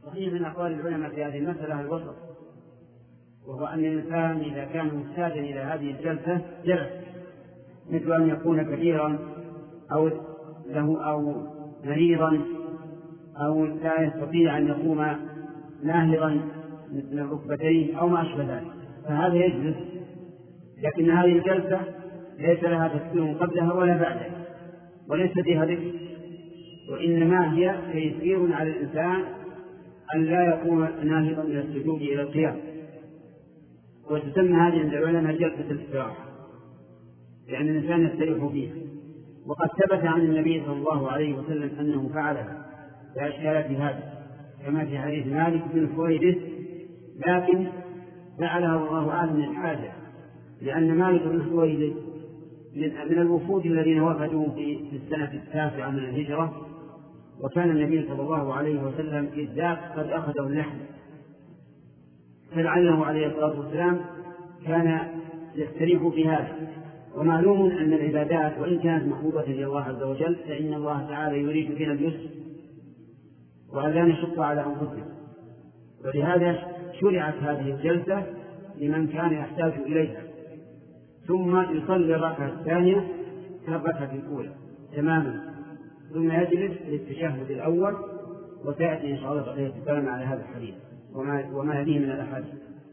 صحيح من أقوال العلماء في هذه المسألة الوسط، وهو أن الإنسان إذا كان محتاجا إلى هذه الجلسة جلس، مثل أن يكون كبيرا أو له أو مريضا أو لا يستطيع أن يقوم ناهضا مثل الركبتين أو ما أشبه ذلك، فهذا يجلس. لكن هذه الجلسة ليس لها تفسير قبلها ولا بعدها، وليس فيها ذكر، وإنما هي تيسير على الإنسان أن لا يقوم ناهضا من السجود إلى القيام. وتسمى هذه عند العلماء جلسة الاستراحة، لأن الإنسان يستريح فيها. وقد ثبت عن النبي صلى الله عليه وسلم أنه فعلها لا إشكال في هذا، كما في حديث مالك بن الحويرث، لكن فعلها والله أعلم من الحاجة، لأن مالك بن الحويرث من الوفود الذين وفدوا في السنة 9 من الهجرة، وكان النبي صلى الله عليه وسلم إذ ذاك قد أخذه اللحم، فلعله عليه الصلاة والسلام كان يستريح في هذا. ومعلوم أن العبادات وإن كانت محبوبة لله عز وجل فإن الله تعالى يريد بنا اليسر وألا نشق على أنفسنا، ولهذا شرعت هذه الجلسة لمن كان يحتاج إليها، ثم يصلي الركعة الثانية كالركعة الأولى تماما، ثم يجلس للتشهد الأول، وسيأتي إن شاء الله عليه الكلام على هذا الحديث وما يليه من الأحاديث.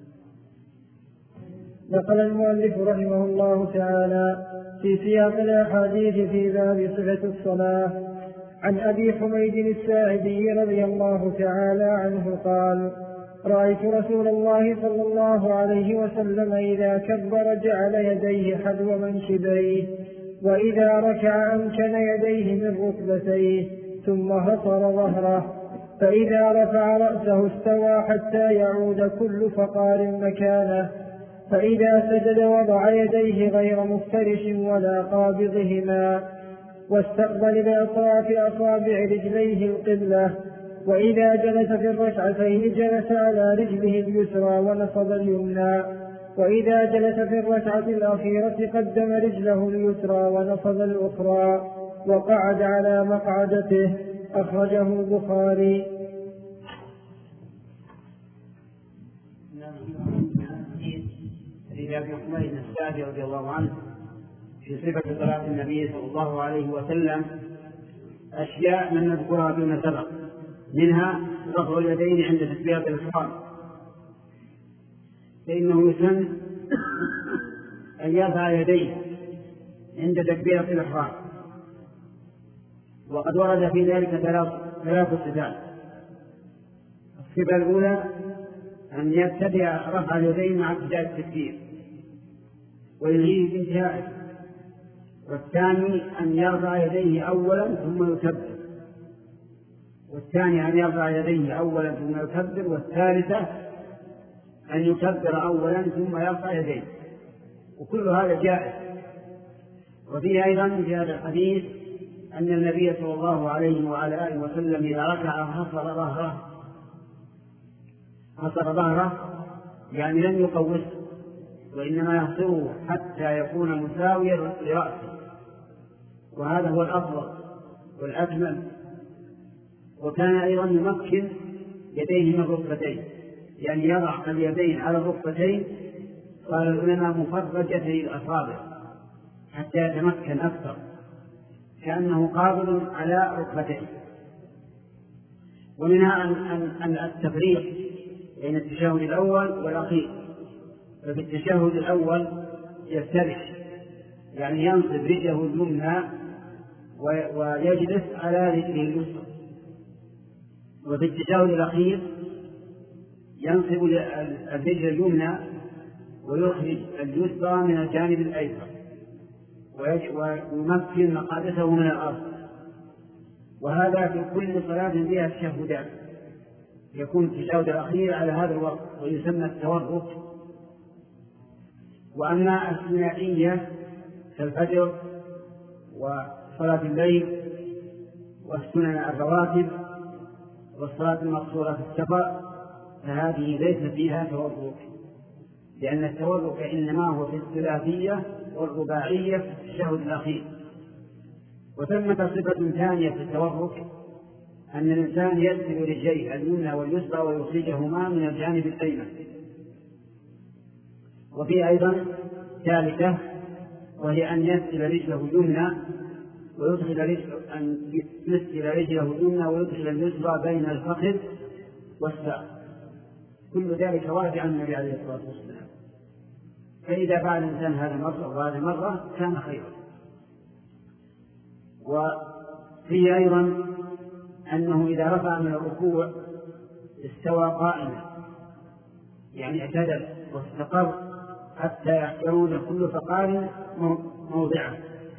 نقل المؤلف رحمه الله تعالى في سياق الأحاديث في باب صفة الصلاة عن أبي حميد الساعدي رضي الله تعالى عنه قال: رأيت رسول الله صلى الله عليه وسلم إذا كبر جعل يديه حذو منكبيه، وإذا ركع أمكن يديه من ركبتيه، ثم هصر ظهره، فإذا رفع رأسه استوى حتى يعود كل فقار مكانه، فإذا سجد وضع يديه غير مفترش ولا قابضهما، واستقبل بأطراف أصابع رجليه القبلة، وإذا جلس في الركعتين جلس على رجله اليسرى ونصب اليمنى، وإذا جلس في الركعة الأخيرة قدم رجله اليسرى ونصب الأخرى، وقعد على مقعدته. أخرجه البخاري. أبي حميد الساعدي رضي الله عنه في صفة صلاة النبي صلى الله عليه وسلم أشياء من نذكرها فيما سبق، منها رفع اليدين عند تكبيرة الإحرام، فإنه يسن أن يرفع يديه عند تكبيرة الإحرام، وقد ورد في ذلك ثلاث صفات. الصفة الأولى أن يبتدئ رفع اليدين مع ابتداء التكبير وينهيه بانتهائه، والثاني أن يرفع يديه أولا ثم يكبر، والثاني أن يرفع يديه أولا ثم يكبر، والثالثة أن يكبر أولا ثم يرفع يديه، وكل هذا جائز. وفيه أيضا في هذا الحديث أن النبي صلى الله عليه وعلى آله وسلم إذا ركع حصر ظهره، يعني لم يقوسه، وإنما يحصره حتى يكون مساويا لرأسه، وهذا هو الأفضل والأكمل. وكان أيضا يمكن يديه من الركبتين، يعني يضع اليدين على الركبتين، قال العلماء مفرجتي الأصابع حتى يتمكن أكثر، كأنه قابل على ركبتين. ومنها أن التفريق بين التشهد الأول والأخير، ففي التشهد الأول يفترش، يعني ينصب رجله اليمنى ويجلس على رجله اليسرى، وفي التشهد الأخير ينصب الرجل اليمنى ويخرج اليسرى من الجانب الأيسر ويمكن مقعدته من الأرض. وهذا في كل صلاة فيها تشهدات، يكون التشهد الأخير على هذا الوقت ويسمى التورك. وأما الثنائية كالفجر وصلاة الليل والسنن الرواتب والصلاة المقصورة في السفر فهذه ليس فيها تورك، لأن التورك إنما هو في الثلاثية والرباعية في التشهد الأخير. وثمة صفة ثانية في التورك أن الإنسان يغسل رجليه اليمنى واليسرى ويخرجهما من الجانب الأيمن. وفي أيضا ثالثة، وهي أن يغسل رجله اليمنى ويدخل رجله اليمنى ويدخل اليسرى بين الفخذ والساق. كل ذلك وارد عن النبي عليه الصلاة والسلام. فإذا فعل الإنسان هذا مرة وهذا مرة كان خيرا. وفيه أيضا أنه إذا رفع من الركوع استوى قائما، يعني اعتدل واستقر حتى يعود كل فقار موضعه،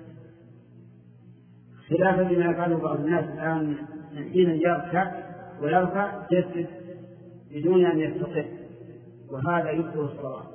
خلافا لما يفعله بعض الناس الآن حين يركع ويرفع يسجد بدون أن يستقر، وهذا يبطل الصلاة.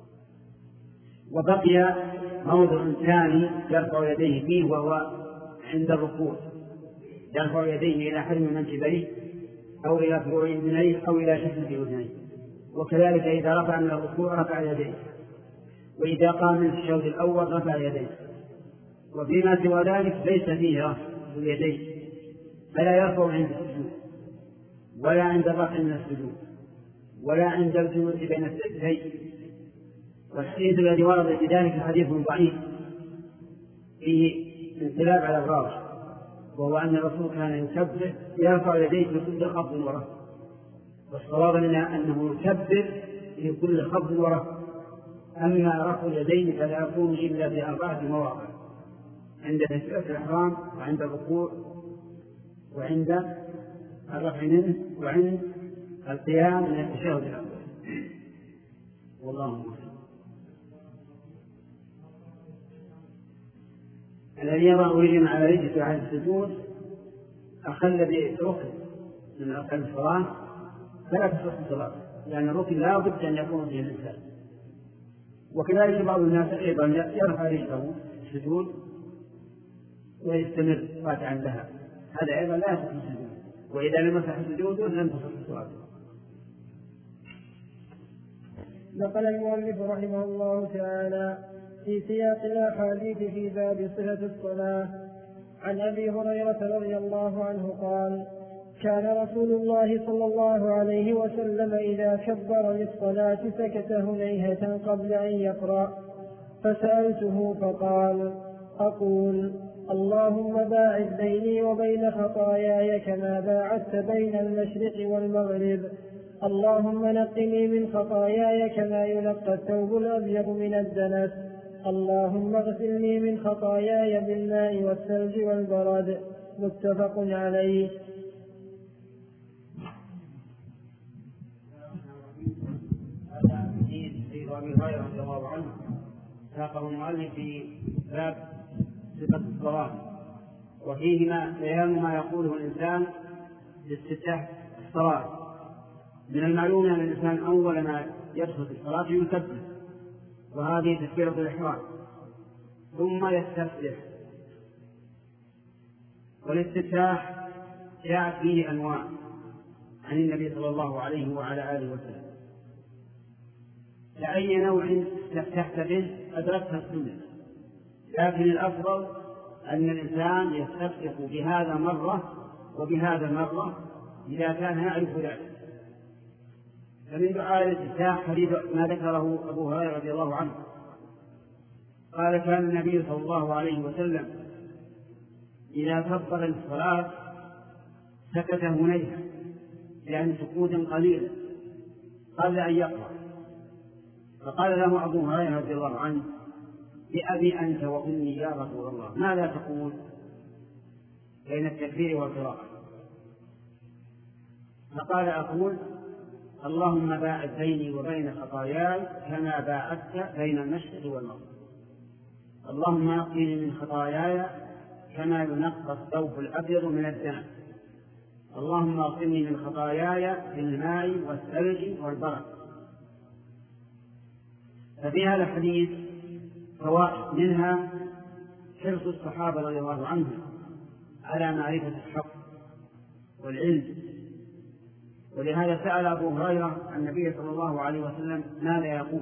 وبقي موضع ثاني يرفع يديه فيه، وهو عند الركوع يرفع يديه إلى حجم منكبيه أو إلى فروع أذنيه أو إلى شفة أذنيه. وكذلك إذا رفع من الركوع رفع يديه، وإذا قام من الشوط الأول رفع يديه. وفيما سوى ذلك ليس فيه رفع اليدين، فلا يرفع عند السجود ولا عند الرفع من السجود ولا عند الجلوس بين السجدين. والحديث الذي ورد بذلك حديث ضعيف فيه انقلاب على الراوي، وهو أن الرسول كان يكبر يرفع يديه في كل خفض ورفع، والصواب لنا أنه يكبر في كل خفض ورفع. أما رفع اليدين فلا يكون إلا في 4 مواضع: عند تكبيرة الإحرام، وعند الركوع، وعند الرفع منه، وعند القيام من التشهد الأول. والله أعلم. الذي يضع رجلا على رجل في حال السجود أخل بركن من أركان الصلاة فلا تصح الصلاة، لأن الركن لا بد أن يكون به الإنسان. وكذلك بعض الناس أيضا يرفع رجله في السجود ويستمر راجعا لها، هذا أيضا لا يصح السجود، وإذا لم يصح السجود لم تصح الصلاة. نقل المؤلف رحمه الله تعالى في سياق الأحاديث في باب صفة الصلاة عن أبي هريرة رضي الله عنه قال: كان رسول الله صلى الله عليه وسلم إذا كبر للصلاة سكت هنيهة قبل أن يقرأ، فسألته فقال: أقول اللهم باعد بيني وبين خطاياي كما باعدت بين المشرق والمغرب، اللهم نقني من خطاياي كما ينقى الثوب الأبيض من الدنس، اللهم اغسلني من خطاياي بالماء والثلج والبرد. متفق عليه. أبي هريرة رضي الله عنه ساقه المؤلف في باب صفة الصلاة، وفيه بيان ما يقوله الإنسان باستفتاح الصلاة. من المعلوم أن الإنسان أول ما يدخل في الصلاة يكبر، وهذه تكبيرة الإحرام، ثم يستفتح. والاستفتاح جاء فيه أنواع عن النبي صلى الله عليه وعلى آله وسلم، لأي نوع استفتحت به أدركت السنة، لكن الأفضل أن الإنسان يستفتح بهذا مرة وبهذا مرة إذا كان يعرف ذلك. فمن دعاء الاستفتاح حديث ما ذكره أبو هريرة رضي الله عنه قال: كان النبي صلى الله عليه وسلم إذا كبر الصلاة سكت هنيهة، يعني سكوتا قليلا قبل أن يقرأ. فقال له أبو هريرة رضي الله عنه: بأبي أنت وأمي يا رسول الله، ماذا تقول بين التكبير والقراءة؟ فقال: أقول اللهم باعد بيني وبين خطاياي كما باعدت بين المشرق والمغرب، اللهم نقني من خطاياي كما ينقى الثوب الأبيض من الدنس، اللهم اغسلني من خطاياي بالماء والثلج والبرد. ففي هذا الحديث فوائد، منها حرص الصحابة رضي الله عنهم على معرفة الحق والعلم، ولهذا سأل أبو هريرة النبي صلى الله عليه وسلم ماذا يقول.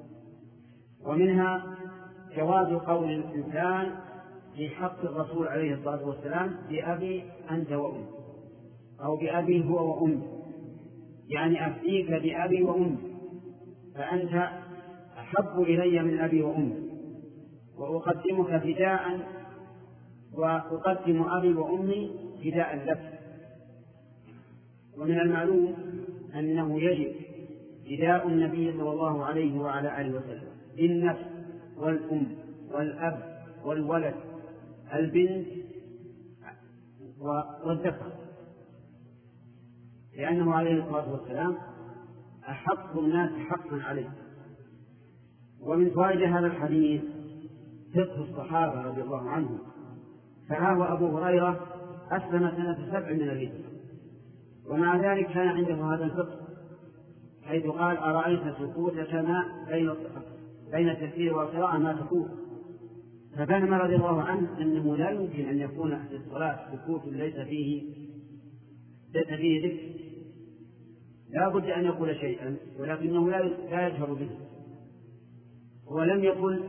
ومنها جواز قول الإنسان في حق الرسول عليه الصلاة والسلام: بأبي أنت وأمي، بأبي هو وأمي، يعني أفديك بأبي وأمي، فأنت أحب إلي من أبي وأمي، وأقدمك فداء، وأقدم أبي وأمي فداء لك. ومن المعلوم أنه يجب فداء النبي صلى الله عليه وعلى آله وسلم بالنفس والأم والأب والولد، البنت والذكر، لأنه عليه الصلاة والسلام أحق الناس حقا عليه. ومن فوائد هذا الحديث فقه الصحابة رضي الله عنهم، فها هو أبو هريرة أسلم سنة 7 من الهجرة، ومع ذلك كان عنده هذا الفقه، حيث قال: أرأيت سكوتك بين التكبير والقراءة ما تقول؟ ففهم رضي الله عنه أنه لا يمكن أن يكون في الصلاة سكوت ليس فيه ذكر، لا بد أن يقول شيئا ولكنه لا يجهر به. ولم يقل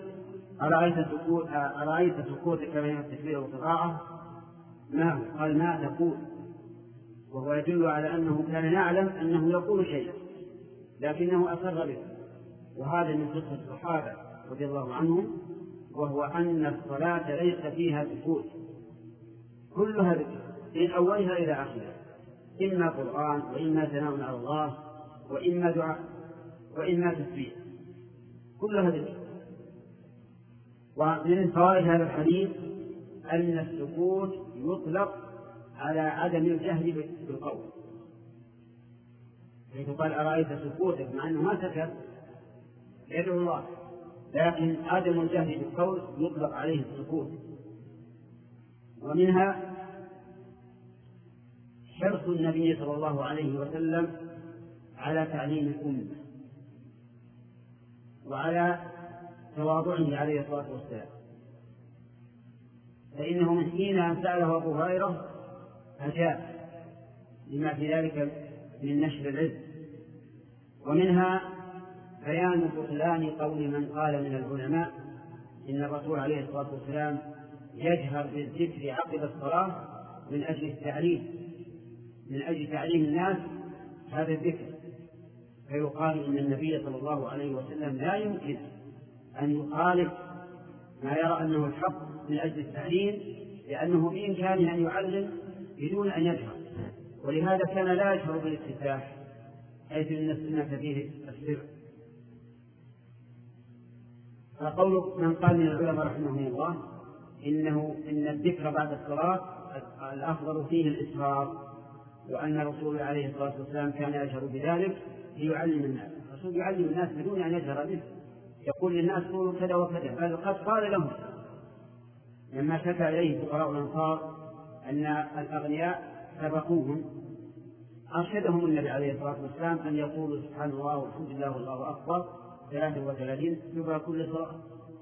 أرأيت سكوتك بين التكبير والقراءة ما هو؟ قال: ما تقول، وهو يدل على أنه كان يعلم أنه يقول شيئا لكنه أسر به. وهذا من فقه الصحابة رضي الله عنهم، وهو أن الصلاة ليس فيها سكوت، كلها ذكر من أولها إلى آخرها، إما قرآن وإما ثناء على الله وإما دعاء وإما تسبيح، كلها ذكر. ومن فوائد هذا الحديث أن السكوت يطلق على عدم الجهل بالقول، حيث قال: أرأيت سكوتك، مع أنه ما سكت يدعو الله، لكن عدم الجهل بالقول يطلق عليه السكوت. ومنها حرص النبي صلى الله عليه وسلم على تعليم الأمة وعلى تواضعه عليه الصلاة والسلام، فإنه من حين أن سأله أبو هريرة أجاب لما في ذلك من نشر العلم. ومنها بيان بطلان قول من قال من العلماء إن الرسول عليه الصلاة والسلام يجهر بالذكر عقب الصلاة من أجل تعليم الناس هذا الذكر، فيقال إن النبي صلى الله عليه وسلم لا يمكن أن يخالف ما يرى أنه الحق من أجل التعليم، لأنه بإمكانه أن يعلم بدون أن يجهر، ولهذا كان لا يجهر بالافتتاح، حيث أن السنة فيه السر. فقول من قال من العلماء رحمه الله إن الذكر بعد الصلاة الأفضل فيه الإسرار، وأن الرسول عليه الصلاة والسلام كان يجهر بذلك ليعلم الناس. الرسول يعلم الناس بدون أن يجهر به، يقول للناس قولوا كذا وكذا، بل قد قال لهم لما شكى إليه فقراء الأنصار أن الأغنياء سبقوهم، أرشدهم النبي عليه الصلاة والسلام أن يقولوا سبحان الله والحمد لله والله أكبر 33 دبر كل صلاة.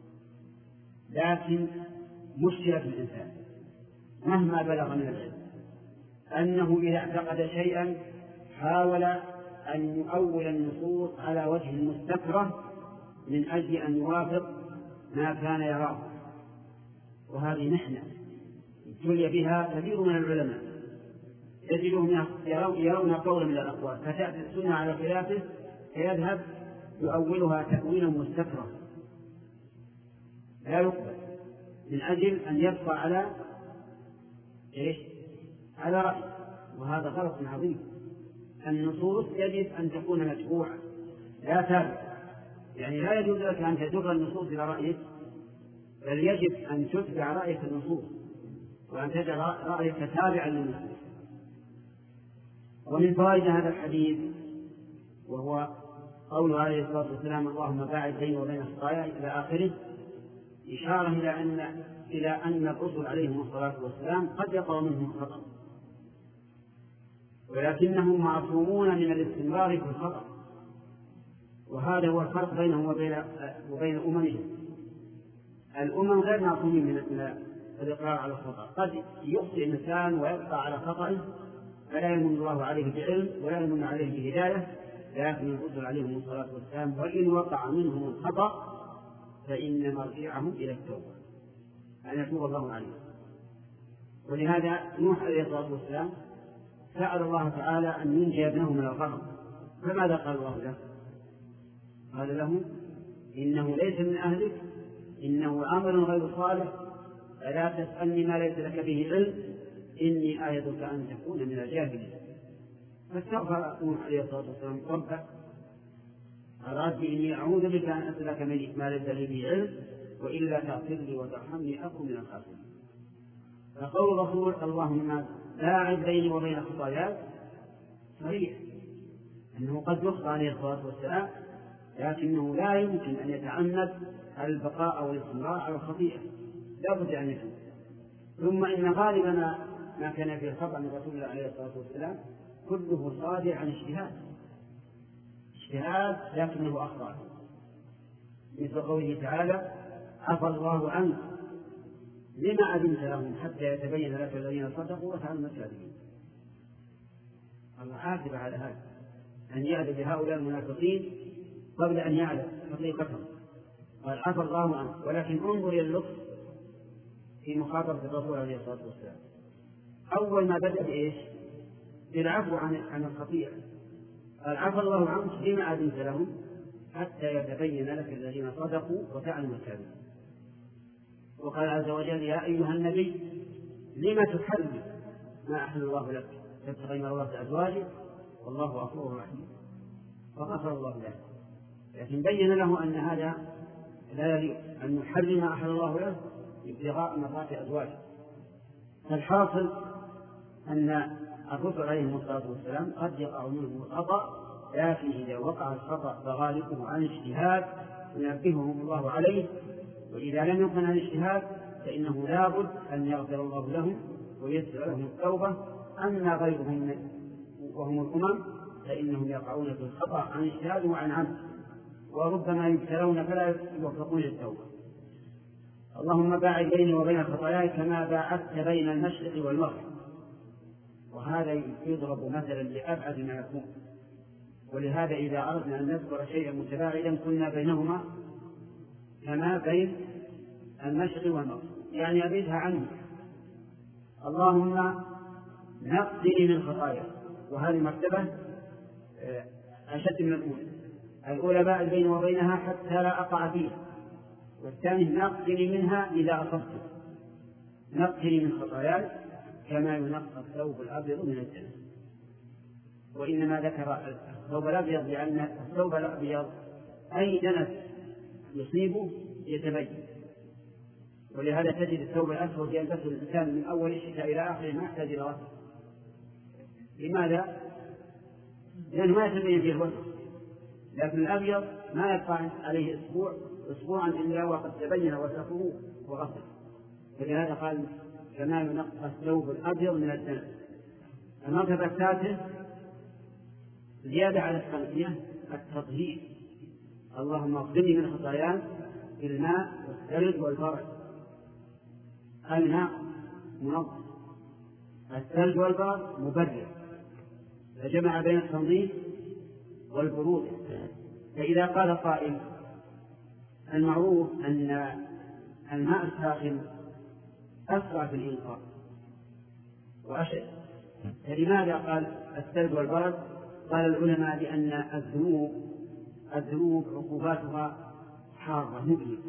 لكن مشكلة الإنسان مهما بلغ من العلم أنه إذا اعتقد شيئا حاول أن يؤول النصوص على وجه المستكره من أجل أن يوافق ما كان يراه، وهذه محنة ابتلي بها كثير من العلماء، يجدهم يرون قولا من الأقوال فتأتي السنة على خلافه فيذهب يؤولها تأويلا مستكرها لا يقبل، من أجل أن يبقى على رأي، وهذا غلط عظيم. النصوص يجب أن تكون متبوعة لا تابعة، يعني لا يجوز لك أن تجر النصوص إلى رأيك، بل يجب أن تتبع رأيك النصوص وأن تجعل رأيك تابعا للنصوص. ومن فوائد هذا الحديث وهو قوله عليه الصلاة والسلام اللهم باعد بيني وبين خطاياي إلى آخره، إشارة إلى أن الرسل عليهم الصلاة والسلام قد يقع منهم خطأ، ولكنهم معصومون من الاستمرار في الخطأ، وهذا هو الفرق بينهم وبين أممهم. الأمم غير معصومين من الإقرار على الخطأ، قد يخطئ الإنسان ويبقى على خطأه فلا يمن الله عليه بعلم ولا يمن عليه بهداية، لكن الرسل عليهم الصلاة والسلام وإن وقع منهم الخطأ فإن مرجعهم إلى التوبة أن يتوب الله عليه. ولهذا نوح عليه الصلاة والسلام سأل الله تعالى أن ينجي ابنه من الغرق، فماذا قال الله له؟ قال له إنه ليس من أهلك، إنه عمل غير صالح، فلا تسألني ما ليس لك به علم، إني أعظك أن تكون من الجاهلين. فاستغفر نوح عليه الصلاة والسلام ربه، قال رب إني أعوذ بك أن أسألك ما ليس لي به علم، وإلا تغفر لي وترحمني أكن من الخاسرين. فقول الرسول اللهم باعد بيني وبين خطاياي صحيح أنه قد يخطئ عليه الصلاة والسلام، لكنه لا يمكن أن يتعمد البقاء أو الاستمرار على الخطيئة، لا بد أن يتوب. ثم إن غالبا ما كان في الخطأ من رسول الله عليه الصلاة والسلام كله صادر عن اجتهاد لكنه أخطأ، مثل قوله تعالى عفى الله عنك لما أذنت لهم حتى يتبين لك الذين صدقوا وتعلم الكاذبين. الله عاتب على هذا، أن يعد بهؤلاء المنافقين قبل أن يعلم حقيقتهم، قال عفى الله عنك، ولكن انظر إلى اللطف في مخاطبة الرسول عليه الصلاة والسلام. أول ما بدأ بإيش؟ بالعفو عن الخطيئة، قال عفى الله عنك لما أذنت لهم حتى يتبين لك الذين صدقوا وتعلم الكاذبين. وقال عز وجل يا أيها النبي لما تحرم ما أحل الله لك تبتغي مرضات أزواجك والله غفور رحيم، فغفر الله له، لكن بين له أن هذا لا يليق أن يحرم ما أحل الله له ابتغاء مرضات أزواجه. فالحاصل أن الرسل عليهم الصلاة والسلام قد يقع منهم الخطأ، لكن إذا وقع الخطأ فغالبه عن اجتهاد ينبههم الله عليه، وإذا لم يكن عن اجتهاد فإنه لا بد أن يغفر الله لهم ويسر لهم التوبة. أما غيرهم وهم الأمم فإنهم يقعون في الخطأ عن اجتهاد وعن عمد، وربما يبتلون فلا يوفقون للتوبة. اللهم باعد بيني وبين خطاياي كما باعدت بين المشرق والمغرب، وهذا يضرب مثلا لأبعد ما يكون، ولهذا إذا أردنا أن نذكر شيئا متباعدا كنا بينهما كما بين المشرق والمغرب، يعني أبعدها عني. اللهم نقضني من خطايا، وهذه مرتبة أشد من الأولى باعد بيني وبينها حتى لا أقع فيها، والثاني نقضني منها إذا أصبت، نقضني من خطاياي كما ينقى الثوب الأبيض من الدنس. وإنما ذكر الثوب الأبيض لأن الثوب الأبيض أي دنس يصيبه يتبين، ولهذا تجد الثوب الأسود يلبسه الإنسان من أول الشتاء إلى آخره ما يحتاج إلى غسل. لماذا؟ لأنه ما يتبين فيه الوسخ، لكن الأبيض ما يبقى عليه أسبوعا إلا وقد تبين وسخه وغسل. ولهذا قال كما ينقى الثوب الأبيض من الدنس. المرتبة الثالثة زيادة على الثانية التطهير. اللهم اغفرني من خطاياي بالماء والثلج والبرد. الماء منظف، الثلج والبرد مبرد، فجمع بين التنظيف والبرود. فإذا قال قائل المعروف أن الماء الساخن أسرع في الإنقاء وأشد، فلماذا قال الثلج والبرد؟ قال العلماء لأن الذنوب عقوباتها حارة مؤلمة،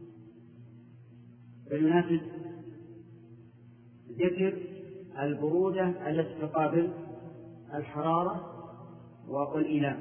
فيناسب ذكر البرودة التي تقابل الحرارة والإيلام.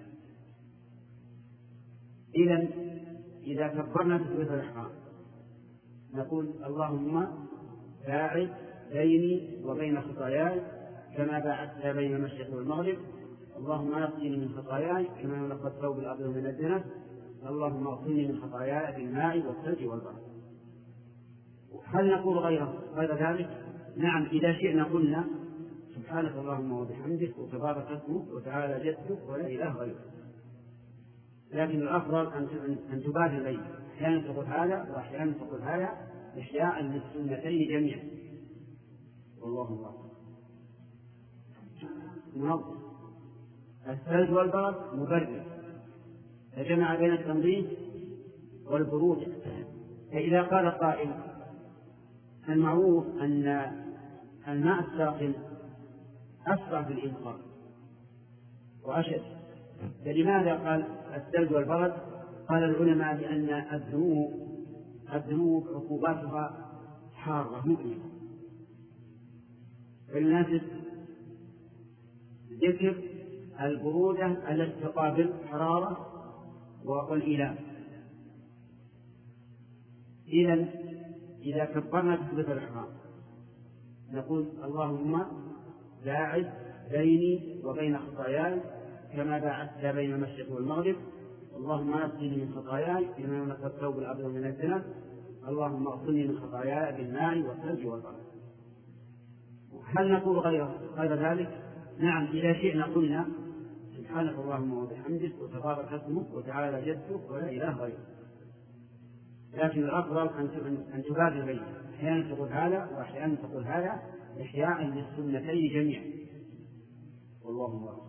إذن إذا كبرنا تكبيرة الإحرام نقول اللهم باعد بيني وبين خطاياي كما باعدت بين المشرق والمغرب. اللهم نقني من خطاياي كما ينقى الثوب الأبيض من الدنس. اللهم اغفرني من خطاياي بالماء والثلج والبرد. هل نقول غير ذلك؟ نعم، إذا شئنا قلنا سبحانك اللهم وبحمدك وتبارك اسمك وتعالى جدك ولا إله غيرك، لكن الأفضل أن تبادر بين أحيانا تقول هذا وأحيانا تقول هذا إحياء للسنتين جميعا. والله الله منظم، الثلج والبرد مبرد، فجمع بين التنظيف والبرودة. فإذا قال قائل المعروف أن الماء الساخن أسرع في الإنقاذ وأشد. فلماذا قال الثلج والبرد؟ قال العلماء لأن الذنوب عقوباتها حارة مؤلمة، فيناسب ذكر البرودة التي تقابل حرارة والإيلام. إذا كبرنا تكبيرة الإحرام نقول اللهم باعد بيني وبين خطاياي كما باعدت بين المشرق والمغرب، اللهم نقني من خطاياي كما ينقى الثوب الأبيض من الدنس، اللهم اغسلني من خطاياي بالماء والثلج والبرد. هل نقول غير ذلك؟ نعم، إذا شئنا قلنا سبحانك اللهم وبحمدك وتبارك اسمك وتعالى جدك ولا إله غيرك، لكن الأفضل أن تبادر بينها، أحيانا تقول هذا وأحيانا تقول هذا إحياء للسنتين جميعا، والله أعلم.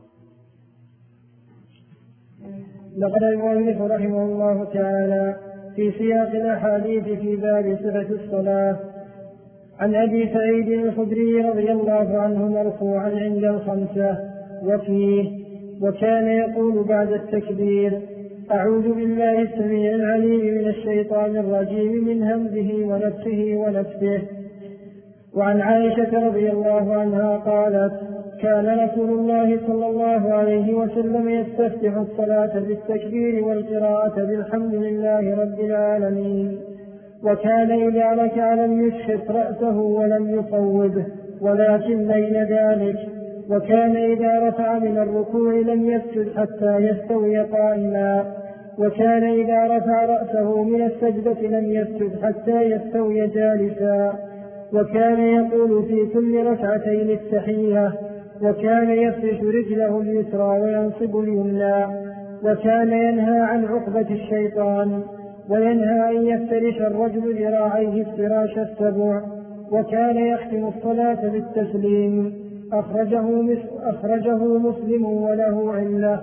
نقل المؤلف رحمه الله تعالى في سياق الأحاديث في باب صفة الصلاة عن أبي سعيد الخدري رضي الله عنه مرفوعا عند الخمسة وفيه: وكان يقول بعد التكبير: أعوذ بالله السميع العليم من الشيطان الرجيم من همزه ونفسه ونفسه. وعن عائشة رضي الله عنها قالت: كان رسول الله صلى الله عليه وسلم يستفتح الصلاة بالتكبير والقراءة بالحمد لله رب العالمين، وكان إذا ركع لم يشخص رأسه ولم يصوبه ولكن بين ذلك، وكان إذا رفع من الركوع لم يسجد حتى يستوي قائما، وكان إذا رفع رأسه من السجدة لم يسجد حتى يستوي جالسا، وكان يقول في كل ركعتين التحية، وكان يفرش رجله اليسرى وينصب اليمنى، وكان ينهى عن عقبة الشيطان، وينهى أن يفترش الرجل ذراعيه افتراش السبع، وكان يختم الصلاة بالتسليم. أخرجه مسلم وله علة.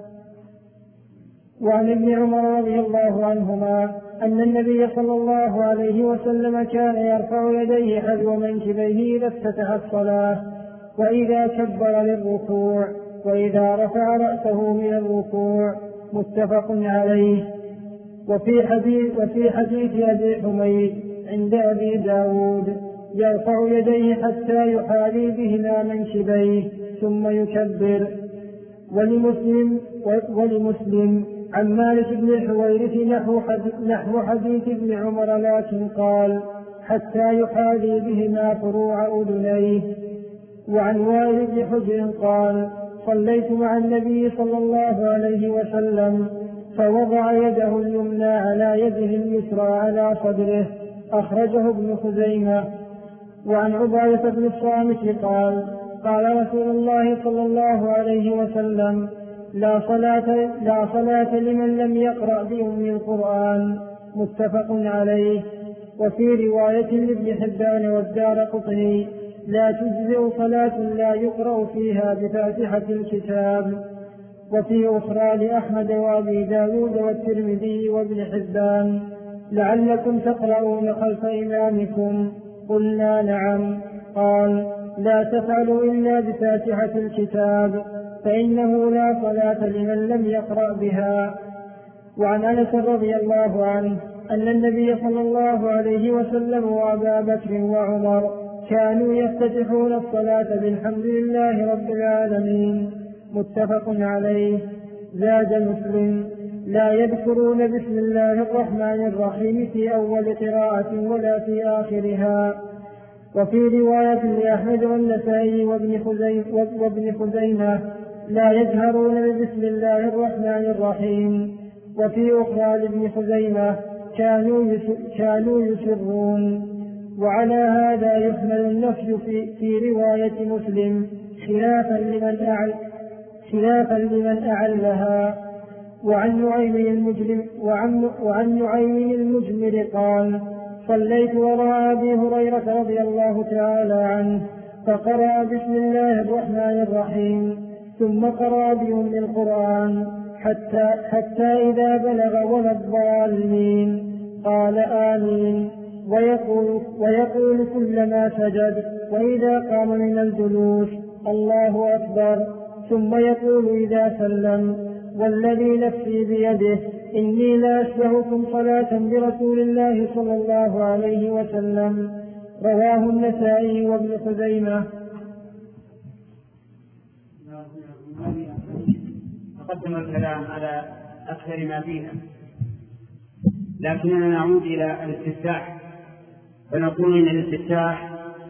وعن ابن عمر رضي الله عنهما أن النبي صلى الله عليه وسلم كان يرفع يديه حذو منكبيه إذا افتتح الصلاة وإذا كبر للركوع وإذا رفع رأسه من الركوع، متفق عليه. وفي حديث أبي حميد عند أبي داود: يرفع يديه حتى يحاذي بهما منكبيه ثم يكبر. ولمسلم عن مالك بن الحويرث نحو حديث ابن عمر، لكن قال: حتى يحاذي بهما فروع أذنيه. وعن وائل بن حجر قال: صليت مع النبي صلى الله عليه وسلم فوضع يده اليمنى على يده اليسرى على صدره. أخرجه ابن خزيمة. وعن عبادة بن الصامت قال: قال رسول الله صلى الله عليه وسلم: لا صلاة لمن لم يقرأ بأم القرآن، متفق عليه. وفي رواية لابن حبان والدارقطني: لا تجزئ صلاة لا يقرأ فيها بفاتحة الكتاب. وفي أخرى لأحمد وأبي داود والترمذي وابن حبان: لعلكم تقرؤون خلف إمامكم. قلنا: نعم. قال: لا تفعلوا إلا بفاتحة الكتاب، فإنه لا صلاة لمن لم يقرأ بها. وعن أنس رضي الله عنه أن النبي صلى الله عليه وسلم وأبا بكر وعمر كانوا يفتتحون الصلاة بالحمد لله رب العالمين، متفق عليه. زاد مسلم: لا يذكرون بسم الله الرحمن الرحيم في أول قراءة ولا في آخرها. وفي رواية لأحمد والنسائي وابن خزيمة: لا يجهرون ببسم الله الرحمن الرحيم. وفي أخرى لابن خزيمة: كانوا يسرون. وعلى هذا يحمل النفي في رواية مسلم خلافا لمن أعلها. وعن نعيم المجمر قال: صليت وراء أبي هريرة رضي الله تعالى عنه فقرأ بسم الله الرحمن الرحيم ثم قرأ بأم القرآن حتى إذا بلغ ولا الضالين قال: آمين، ويقول كلما سجد وإذا قام من الجلوس: الله أكبر، ثم يقول إذا سلم: والذي نفسي بيده إني لأشبهكم صلاة برسول الله صلى الله عليه وسلم. رواه النسائي وابن خزيمة. تقدم الكلام على أكثر ما فيها، لكننا نعود إلى الاستفتاح، فنقول إن الاستفتاح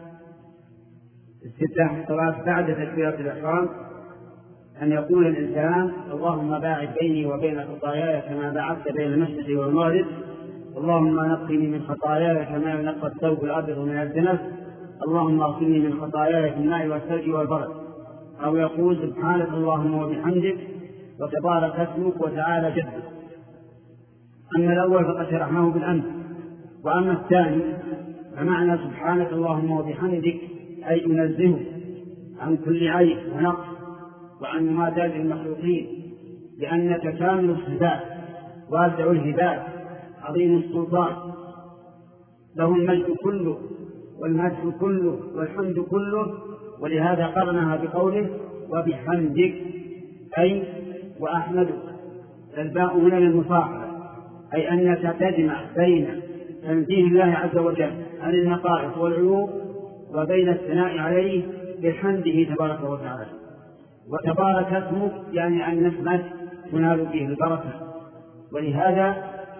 الصلاة بعد تكبيرة الإحرام أن يقول الإنسان: اللهم باعد بيني وبين خطاياي كما باعدت بين المشرق والمغرب، اللهم نقني من خطاياي كما ينقى الثوب الأبيض من الدنس، اللهم اغسلني من خطاياي في الماء والثلج والبرد. أو يقول: سبحانك اللهم وبحمدك وتبارك اسمك وتعالى جدك. أما الأول فقد شرحناه بالأمس، وأما الثاني فمعنى سبحانك اللهم وبحمدك أي أنزهه عن كل عيب ونقص وعن مماثلة المخلوقين، لأنك كامل الصفات واسع الهبات عظيم السلطان، له المجد كله والمدح كله والحمد كله، ولهذا قرنها بقوله وبحمدك أي وأحمدك. الباء من المصاحبة، أي أنك تجمع بين تنزيه الله عز وجل عن النقائص والعيوب وبين الثناء عليه بحمده تبارك وتعالى. وتبارك اسمك يعني أن اسمك تنال به البركة، ولهذا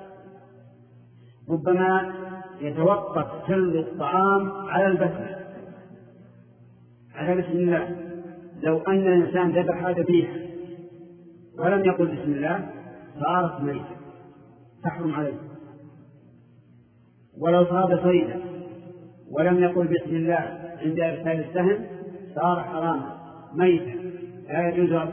ربما يتوقف كل الطعام على البسمة، على بسم الله. لو أن الإنسان ذبح ذبيحة ولم يقل بسم الله صارت ميتة تحرم عليه، ولو صاد صيدا ولم يقل بسم الله عند إرسال السهم صار حراما ميتا لا يجوز أكله.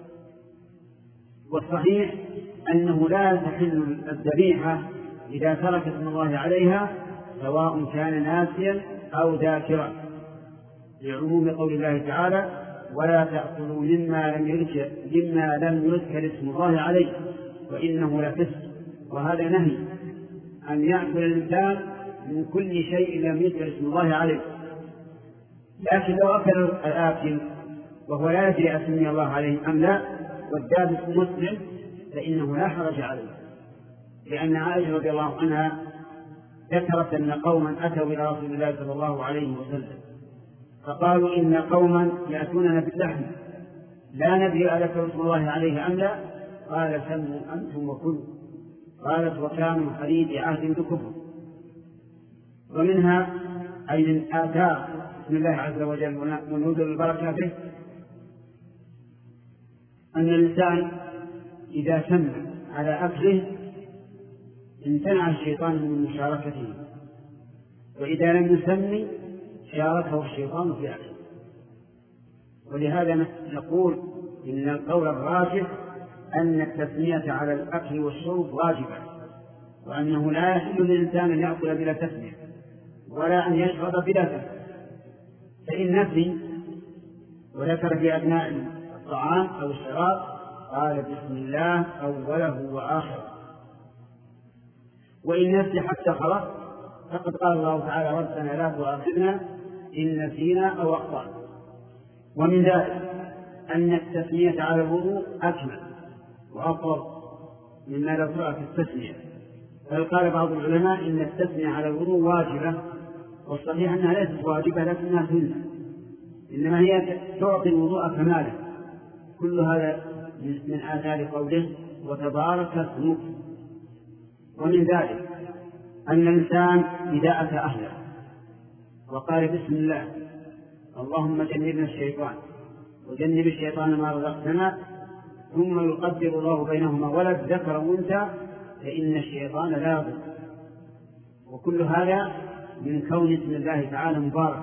والصحيح أنه لا تحل الذبيحة إذا ترك اسم الله عليها، سواء كان ناسيا أو ذاكرا، لعموم قول الله تعالى: ولا تأكلوا مما لم يذكر اسم الله عليه وإنه لفسق. وهذا نهي أن يأكل الإنسان من كل شيء لم يذكر اسم الله عليه. لكن لو أكل الآكل وهو لا يدري أسمي الله عليه أم لا والدابس مسلم فإنه لا حرج عليه، لأن عائشة رضي الله عنها ذكرت أن قوما أتوا إلى رسول الله صلى الله عليه وسلم فقالوا: إن قوما يأتوننا باللحم لا ندري أذكر اسم الله عليه أم لا. قال: سموا أنتم وكلوا. قالت: وكانوا حديث عهد بكفر. ومنها أي من آثار بسم الله عز وجل ونزول البركة به أن الإنسان إذا سمى على أكله امتنع الشيطان من مشاركته، وإذا لم يسمي شاركه الشيطان في أكله. ولهذا نقول إن القول الراجح أن التسمية على الأكل والشرب واجبة، وأنه لا يحل للإنسان أن يأكل بلا تسمية ولا أن يشرب بلا تسمية. فإن نسي وذكر في أثناء الطعام أو الشراب قال بسم الله أوله وآخره، وإن نسي حتى خلص فقد قال الله تعالى: ربنا لا تؤاخذنا إن نسينا أو أخطأنا. ومن ذلك أن التسمية على الوضوء أكمل وأفضل مما لو ترك التسمية، بل قال بعض العلماء إن التسمية على الوضوء واجبة، والصحيح أنها ليست واجبة لكنها سنة، إنما هي تعطي الوضوء كماله. كل هذا من آثار قوله وتبارك اسمك. ومن ذلك أن الإنسان إذا أتى أهله وقال بسم الله اللهم جنبنا الشيطان وجنب الشيطان ما رزقتنا، ثم يقدر الله بينهما ولد ذكر وانثى، فإن الشيطان لا يضر. وكل هذا من كون اسم الله تعالى مباركا.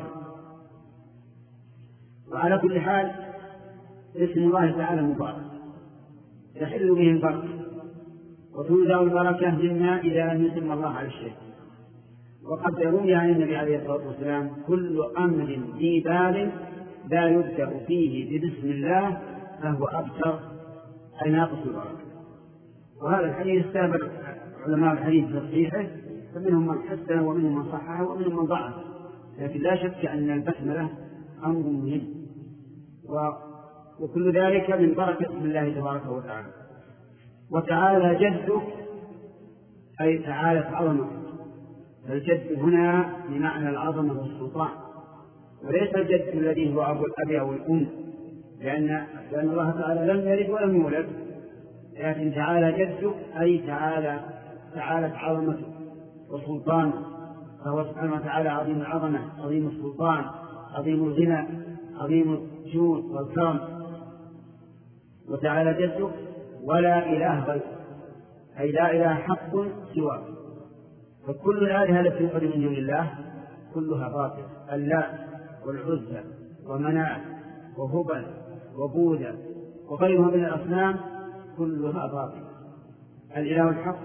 وعلى كل حال اسم الله تعالى مبارك يحل به البركة وتوزع البركة مما إذا لم يسمى الله على الشيء. وقد روي عن النبي عليه الصلاة والسلام: كل أمر ذي بال لا يبدأ فيه ببسم الله فهو أبتر أي ناقص البركة. وهذا الحديث استهبل علماء الحديث في صحيحه، فمنهم من حسنه ومنهم من صححه ومنهم من ضعف، لكن لا شك أن البسملة أمر مهم وكل ذلك من بركة الله تبارك وتعالى. وتعالى جدك أي تعالت عظمته، فالجد هنا بمعنى العظمة والسلطان، وليس الجد الذي هو أبو الأب أو الأم، لأن الله تعالى لم يلد ولم يولد، لكن تعالى جدك أي تعالت عظمته وسلطانه، فهو سبحانه وتعالى عظيم العظمة، عظيم السلطان، عظيم الغنى، عظيم الجود والكرم. وتعالى جدك ولا إله غيره، أي لا إله حق سواه. فكل الآلهة التي يعبد من دون الله كلها باطل، اللات والعزى ومناة وهبل وبوذا وغيرها من الأصنام كلها باطل. الإله الحق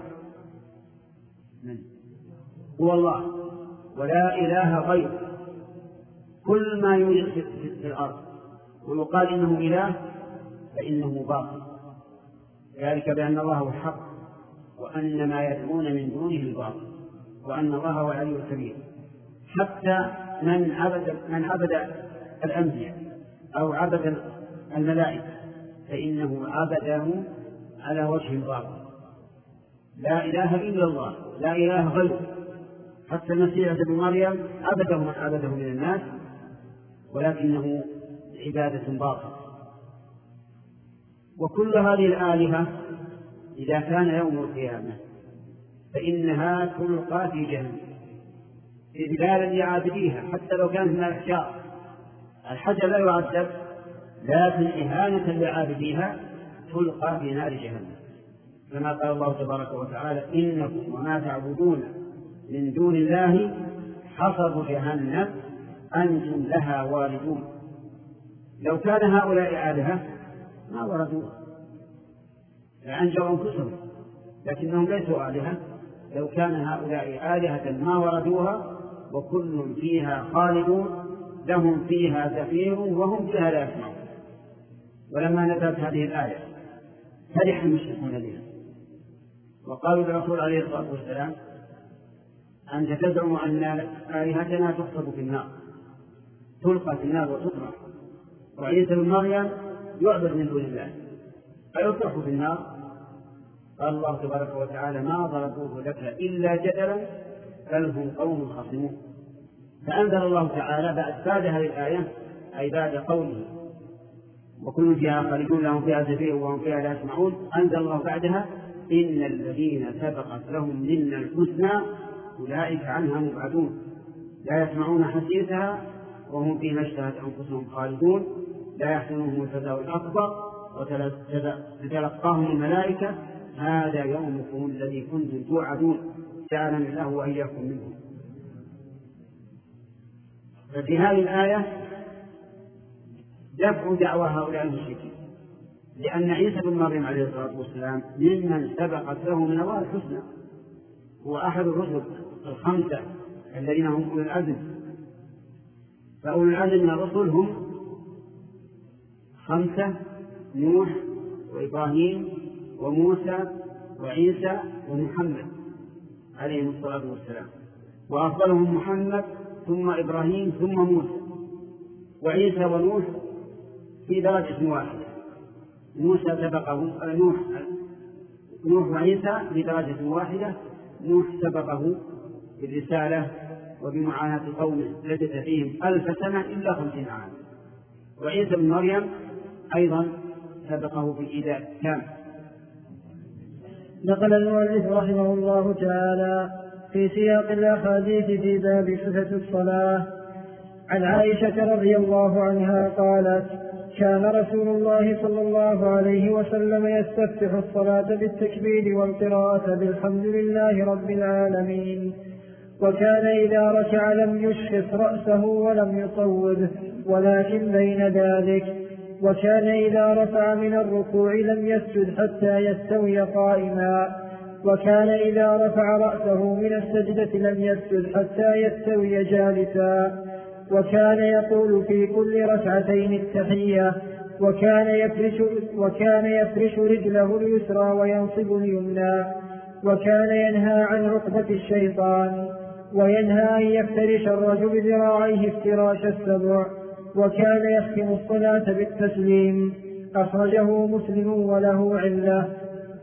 هو الله ولا إله غيره. كل ما يوجد في الأرض ويقال إنه إله فإنه باطل، ذلك بأن الله هو الحق وأن ما يدعون من دونه الباطل وأن الله هو العلي الكبير. حتى من عبد الأنبياء أو عبد الملائكة فإنه عبده على وجه باطل، لا إله إلا الله لا إله غيره. حتى المسيح ابن مريم عبده من عبده من الناس ولكنه عبادة باطلة. وكل هذه الآلهة إذا كان يوم القيامة فإنها تلقى في جهنم إذلالا لعابديها، حتى لو كانت من الأحجار. الحجر لا يعذب، لكن إهانة لعابديها تلقى في نار جهنم، كما قال الله تبارك وتعالى إنكم وما تعبدون من دون الله حصب جهنم أنتم لها واردون. لو كان هؤلاء آلهة ما وردوها لأنجوا أنفسهم، لكنهم ليسوا آلهة. لو كان هؤلاء آلهة ما وردوها، وكل فيها خالدون لهم فيها زفير وهم فيها لا يسمعون. ولما نزلت هذه الآية فرح المشركون بها وقالوا للرسول عليه الصلاة والسلام أنت تزعم أن آلهتنا تحصب في النار، تلقى في النار وتطرح، وعيسى بن مريم يعبد من دون الله أيطرح في النار؟ قال الله تبارك وتعالى ما ضربوه لك إلا جدلا بل هم قوم خصمون. فأنزل الله تعالى بعد هذه الآية أي بعد قوله وكل فيها خالدون لهم فيها زفير وهم فيها لا يسمعون، أنزل الله بعدها إن الذين سبقت لهم منا الحسنى أولئك عنها مبعدون لا يسمعون حسيسها وهم فيما اشتهت أنفسهم خالدون لا يحزنهم الفزع الأكبر وتتلقاهم الملائكة هذا يومكم الذي كنتم توعدون جعلني الله وإياكم منهم. ففي هذه الآية دفع دعوى هؤلاء المشركين، لأن عيسى بن مريم عليه الصلاة والسلام ممن سبقت له من الله الحسنى، هو أحد الرسل الخمسة الذين هم أولو العزم. فأولو العزم من الرسل هم خمسة: نوح وإبراهيم وموسى وعيسى ومحمد عليهم الصلاة والسلام، وأفضلهم محمد ثم إبراهيم ثم موسى، وعيسى ونوح في درجة واحدة. موسى سبقه نوح وعيسى في درجة واحدة. نوح سبقه بالرسالة وبمعاناة قومه لبث فيهم 1000 سنة إلا 50 عاما، وعيسى بن مريم أيضا سبقه بالإيذاء كامل. نقل المؤلف رحمه الله تعالى في سياق الأحاديث في باب صفة الصلاة عن عائشة رضي الله عنها قالت: كان رسول الله صلى الله عليه وسلم يستفتح الصلاة بالتكبير والقراءة بالحمد لله رب العالمين، وكان إذا ركع لم يشخص رأسه ولم يصوبه ولكن بين ذلك، وكان إذا رفع من الركوع لم يسجد حتى يستوي قائما، وكان إذا رفع رأسه من السجدة لم يسجد حتى يستوي جالسا، وكان يقول في كل ركعتين التحية، وكان يفرش رجله اليسرى وينصب اليمنى، وكان ينهى عن ركبة الشيطان، وينهى أن يفترش الرجل ذراعيه افتراش السبع، وكان يختم الصلاة بالتسليم. أخرجه مسلم وله علة.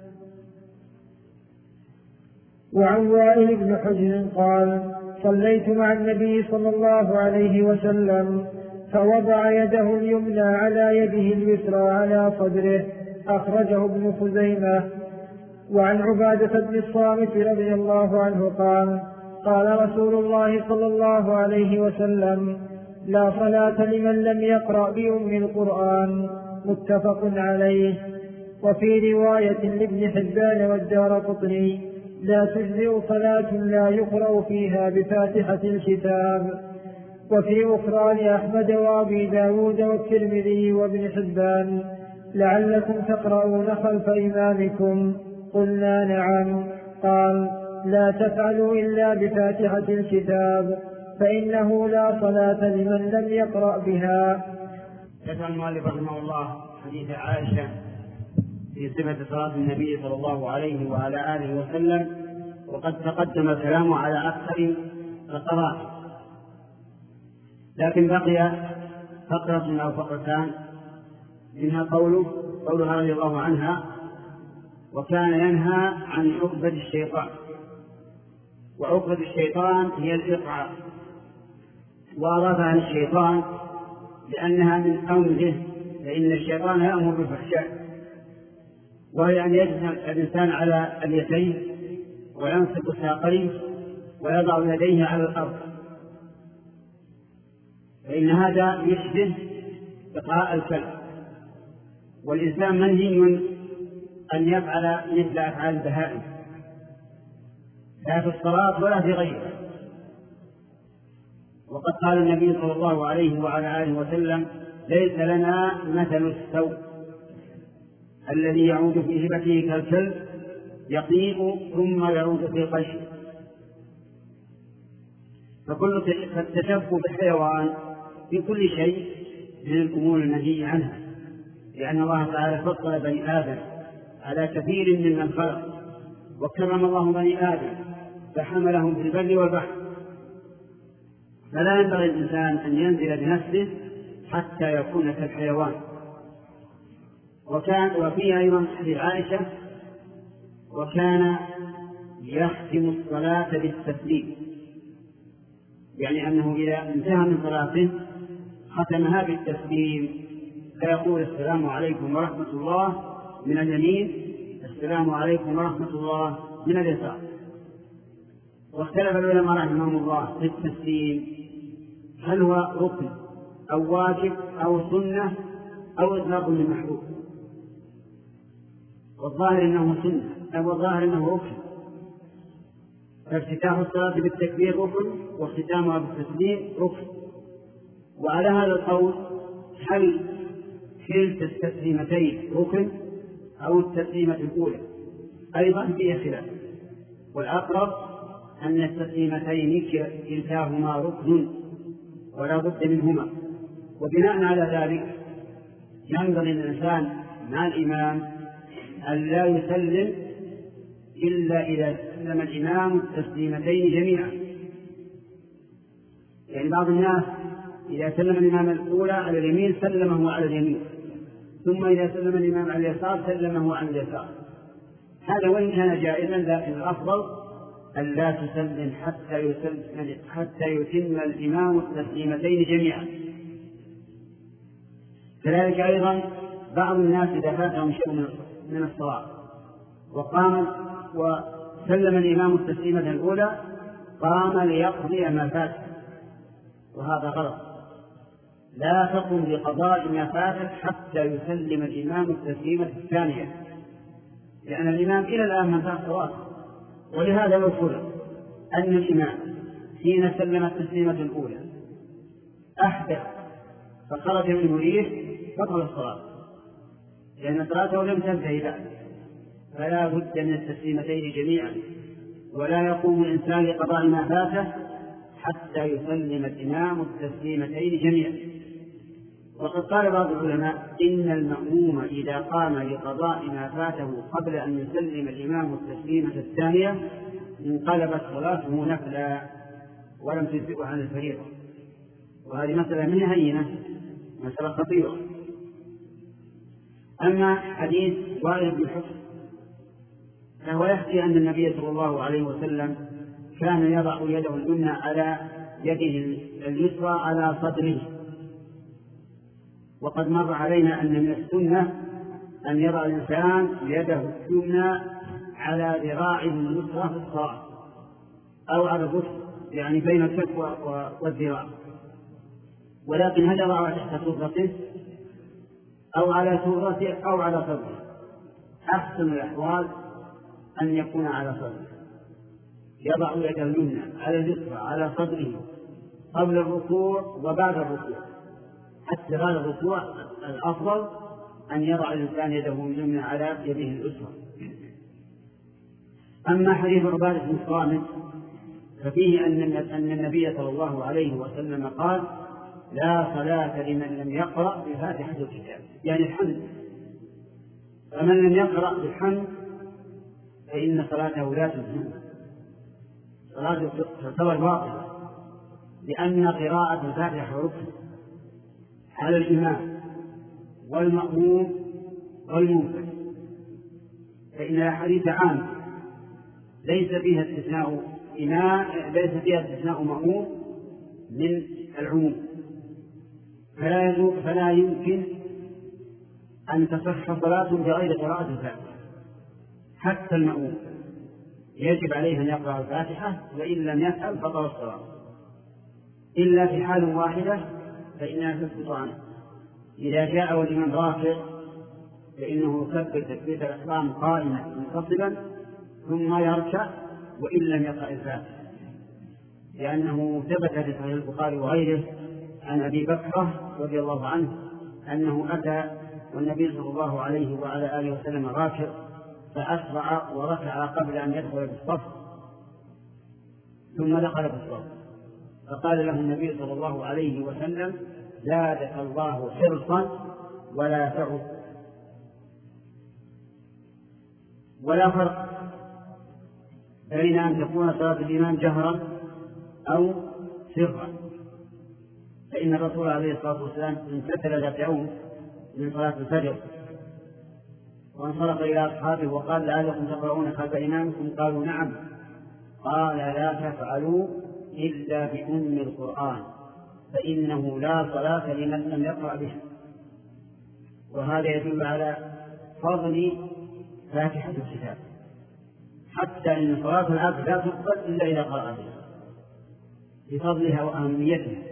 وعن وائل بن حجر قال: صليت مع النبي صلى الله عليه وسلم فوضع يده اليمنى على يده اليسرى على صدره. أخرجه ابن خزيمة. وعن عبادة بن الصامت رضي الله عنه قال: قال رسول الله صلى الله عليه وسلم: لا صلاة لمن لم يقرأ بأم القرآن. متفق عليه. وفي رواية لابن حبان والدارقطني: لا تجزئ صلاة لا يقرأ فيها بفاتحة الكتاب. وفي أخرى لأحمد وأبي داود والترمذي وابن حبان: لعلكم تقرؤون خلف إمامكم. قلنا: نعم. قال: لا تفعلوا إلا بفاتحة الكتاب، فإنه لا صلاة لمن لم يقرأ بها. ذكر المؤلف رحمه الله حديث عائشة في صفة صلاة النبي صلى الله عليه وعلى آله وسلم، وقد تقدم الكلام على أكثر القراء، لكن بقي فقرة أو فقرتان، منها قولها رضي الله عنها: وكان ينهى عن عقبة الشيطان. وعقبة الشيطان هي الإقعاء، وأضافها الشيطان لأنها من أمره، فإن الشيطان يأمر بالفحشاء، وهي أن يجلس الإنسان على اليدين وينصب ساقيه ويضع يديه على الأرض، فإن هذا يشبه إقعاء الكلب. والإنسان منهي أن يفعل مثل أفعال البهائم، لا في الصلاة ولا في غيرها. وقد قال النبي صلى الله عليه وعلى آله وسلم: ليس لنا مثل السوء الذي يعود في هبته كالكلب يقيء ثم يعود في قشه. فكل التشبه بالحيوان في كل شيء من الأمور المنهي عنها، لأن الله تعالى فضل بني آدم على كثير ممن خلق، وكرم الله بني آدم فحملهم في البر والبحر، فلا ينبغي الإنسان أن ينزل بنفسه حتى يكون كالحيوان. وفيها أيضا حديث عائشة: وكان يختم الصلاة بالتسليم، يعني أنه إذا انتهى من صلاته ختمها بالتسليم، فيقول: السلام عليكم ورحمة الله من اليمين، السلام عليكم ورحمة الله من اليسار. واختلف العلماء رحمهم الله في التسليم، هل هو ركن أو واجب أو سنة أو إطلاق من محبوب. والظاهر أنه سنة، أو الظاهر أنه ركن، فافتتاح الصلاة بالتكبير ركن، واختتامها بالتسليم ركن. وعلى هذا القول هل كلتا التسليمتين ركن أو التسليمة الأولى أيضا فيها خلاف، والأقرب أن التسليمتين كلتاهما ركن ولا بد منهما. وبناء على ذلك ينبغي للإنسان مع الإمام أن لا يسلم إلا إذا سلم الإمام التسليمتين جميعا. يعني بعض الناس إذا سلم الإمام الأولى على اليمين سلمه على اليمين، ثم إذا سلم الإمام على اليسار سلمه على اليسار. هذا وإن كان جائزا، لكن الأفضل أن لا تسلم حتى يتم الإمام التسليمتين جميعا. كذلك أيضا بعض الناس إذا فاتهم شيء من الصلاة وقام وسلم الإمام التسليمة الأولى قام ليقضي ما فات، وهذا غلط. لا تقم بقضاء ما فاتك حتى يسلم الإمام التسليمة الثانية، لأن الإمام إلى الآن من فات صلاته. ولهذا لو فرض أن الإمام حين سلم التسليمة الأولى أحدث فخرج منه ريح بطل الصلاة، لأن صلاته لم تنتهي بعد، فلا بد من التسليمتين جميعا، ولا يقوم الإنسان لقضاء ما فاته حتى يسلم الإمام التسليمتين جميعا. وقد قال بعض العلماء إن المأموم إذا قام لقضاء ما فاته قبل أن يسلم الإمام التسليمة الثانية انقلبت صلاته نفلا ولم تجزئه عن الفريضة. وهذه مسألة من هينة، مسألة خطيرة. أما حديث وائل بن حجر فهو يحكي أن النبي صلى الله عليه وسلم كان يضع يده اليمنى على يده اليسرى على صدره، وقد مر علينا أن من السنة أن يضع الإنسان يده اليمنى على ذراعه اليسرى في الصلاة أو على الركبة، يعني بين الكف والذراع، ولكن هل يضعها تحت سرته أو على سرته أو على صدره؟ أحسن الأحوال أن يكون على صدره، يضع يده اليمنى على اليسرى على صدره قبل الركوع وبعد الركوع، حتى بعد الركوع الأفضل أن يضع الإنسان يده اليمنى على يده اليسرى. أما حديث عبادة بن صامت ففيه أن النبي صلى الله عليه وسلم قال: لا صلاة لمن لم يقرأ بفاتحة الكتاب، يعني الحمد، فمن لم يقرأ بالحمد فإن صلاته لا تجزئ، صلاته تعتبر باطلة، لأن قراءة الفاتحة ركن على الإمام والمأموم والمنفرد، فإن الأحاديث عامة ليس فيها استثناء إمام، ليس فيها استثناء مأموم من العموم، فلا يمكن أن تصح صلاة بغير قراءة الفاتحة. حتى المأموم يجب عليه أن يقرأ الفاتحة، وإن لم يفعل بطل الصلاة، إلا في حال واحدة فإنها تسقط عنه: إذا جاء والإمام راكع فإنه يكبر تكبيرة الإحرام قائما منتصبا ثم يركع وإن لم يقرأ الفاتحة، لأنه ثبت في صحيح البخاري وغيره عن أبي بكر رضي الله عنه أنه أتى والنبي صلى الله عليه وعلى آله وسلم راكع، فأسرع وركع قبل أن يدخل بالصف، ثم دخل بالصف، فقال له النبي صلى الله عليه وسلم: زادك الله حرصا ولا تعد. ولا فرق بين أن تكون صلاة الإمام جهرا أو سرا، فإن الرسول عليه الصلاة والسلام امتثل ذات يوم من صلاة الفجر وانصرف إلى أصحابه وقال: لعلكم تقرؤون خلف إمامكم؟ قالوا: نعم. قال: لا تفعلوا إلا بأم القرآن، فإنه لا صلاة لمن لم يقرأ بها. وهذا يدل على فضل فاتحة الكتاب، حتى إن صلاة العبد لا تقبل إلا إذا قرأ بها، بفضلها وأهميتها،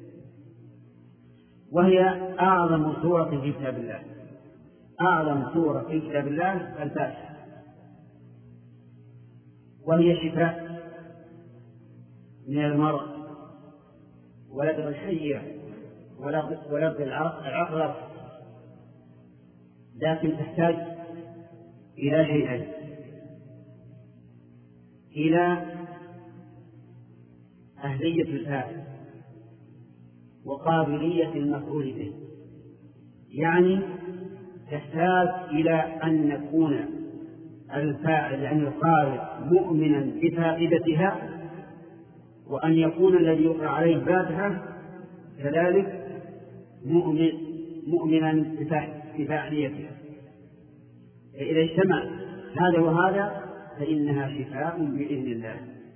وهي أعظم سورة في كتاب الله. أعظم سورة في كتاب الله الفاتحة، وهي شفاء من المرض ولدغ الحية ولدغ العقرب، لكن تحتاج إلى شيئين: إلى أهلية الفاعل وقابلية المفعول به، يعني تحتاج إلى أن يكون الفاعل يعني القارئ مؤمنا بفائدتها، وأن يكون الذي يقرأ عليه الفاتحة كذلك مؤمنا بفاعليتها. إذا اجتمع هذا وهذا فإنها شفاء بإذن الله.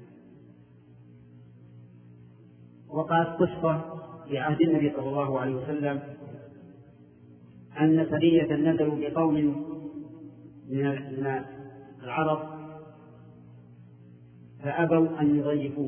وقعت قصة في عهد النبي صلى الله عليه وسلم أن سرية نزلوا بقوم من العرب فأبوا أن يضيفوه،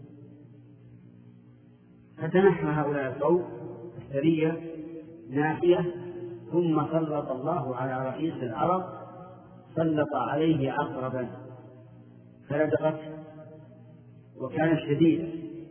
فتنحى هؤلاء القوم السرية ناحية، ثم سلط الله على رئيس العرب سلط عليه عقربا فلدغته وكان شديد،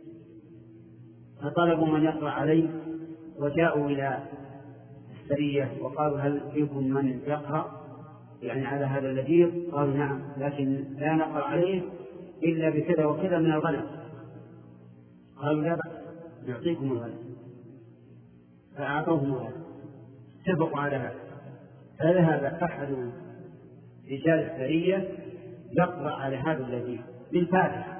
فطلبوا من يقرأ عليه وجاءوا إلى السرية وقالوا: هل فيكم من يقرأ يعني على هذا الذي؟ قالوا: نعم، لكن لا نقرأ عليه إلا بكذا وكذا من الغنم. قالوا: لا بأس، نعطيكم الغنم. فأعطوهم الغنم، اتفقوا على هذا، فذهب أحد رجال السرية يقرأ على هذا الذي بالفاتحة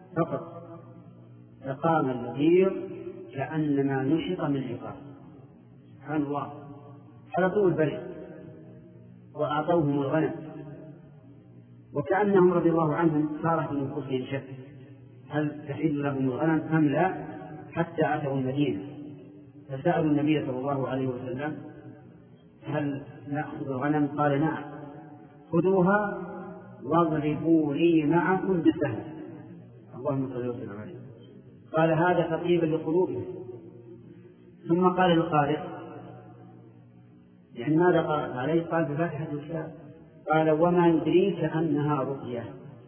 فقط، فقام النذير كأنما نشط من عقاب، سبحان الله، حلطوا البري وأعطوهم الغنم، وكأنهم رضي الله عنهم صار في نفوسهم شك هل تحل لهم الغنم أم لا، حتى أتوا المدينة فسألوا النبي صلى الله عليه وسلم هل نأخذ الغنم؟ قال نعم، خذوها واضربوا لي معكم بالسهم. اللهم صل وسلم عليه. قال هذا تطيبا لقلوبهم. ثم قال للقارئ يعني ماذا قرأت عليه؟ قال بفاتحة الكتاب. قال وما يدريك أنها رقية.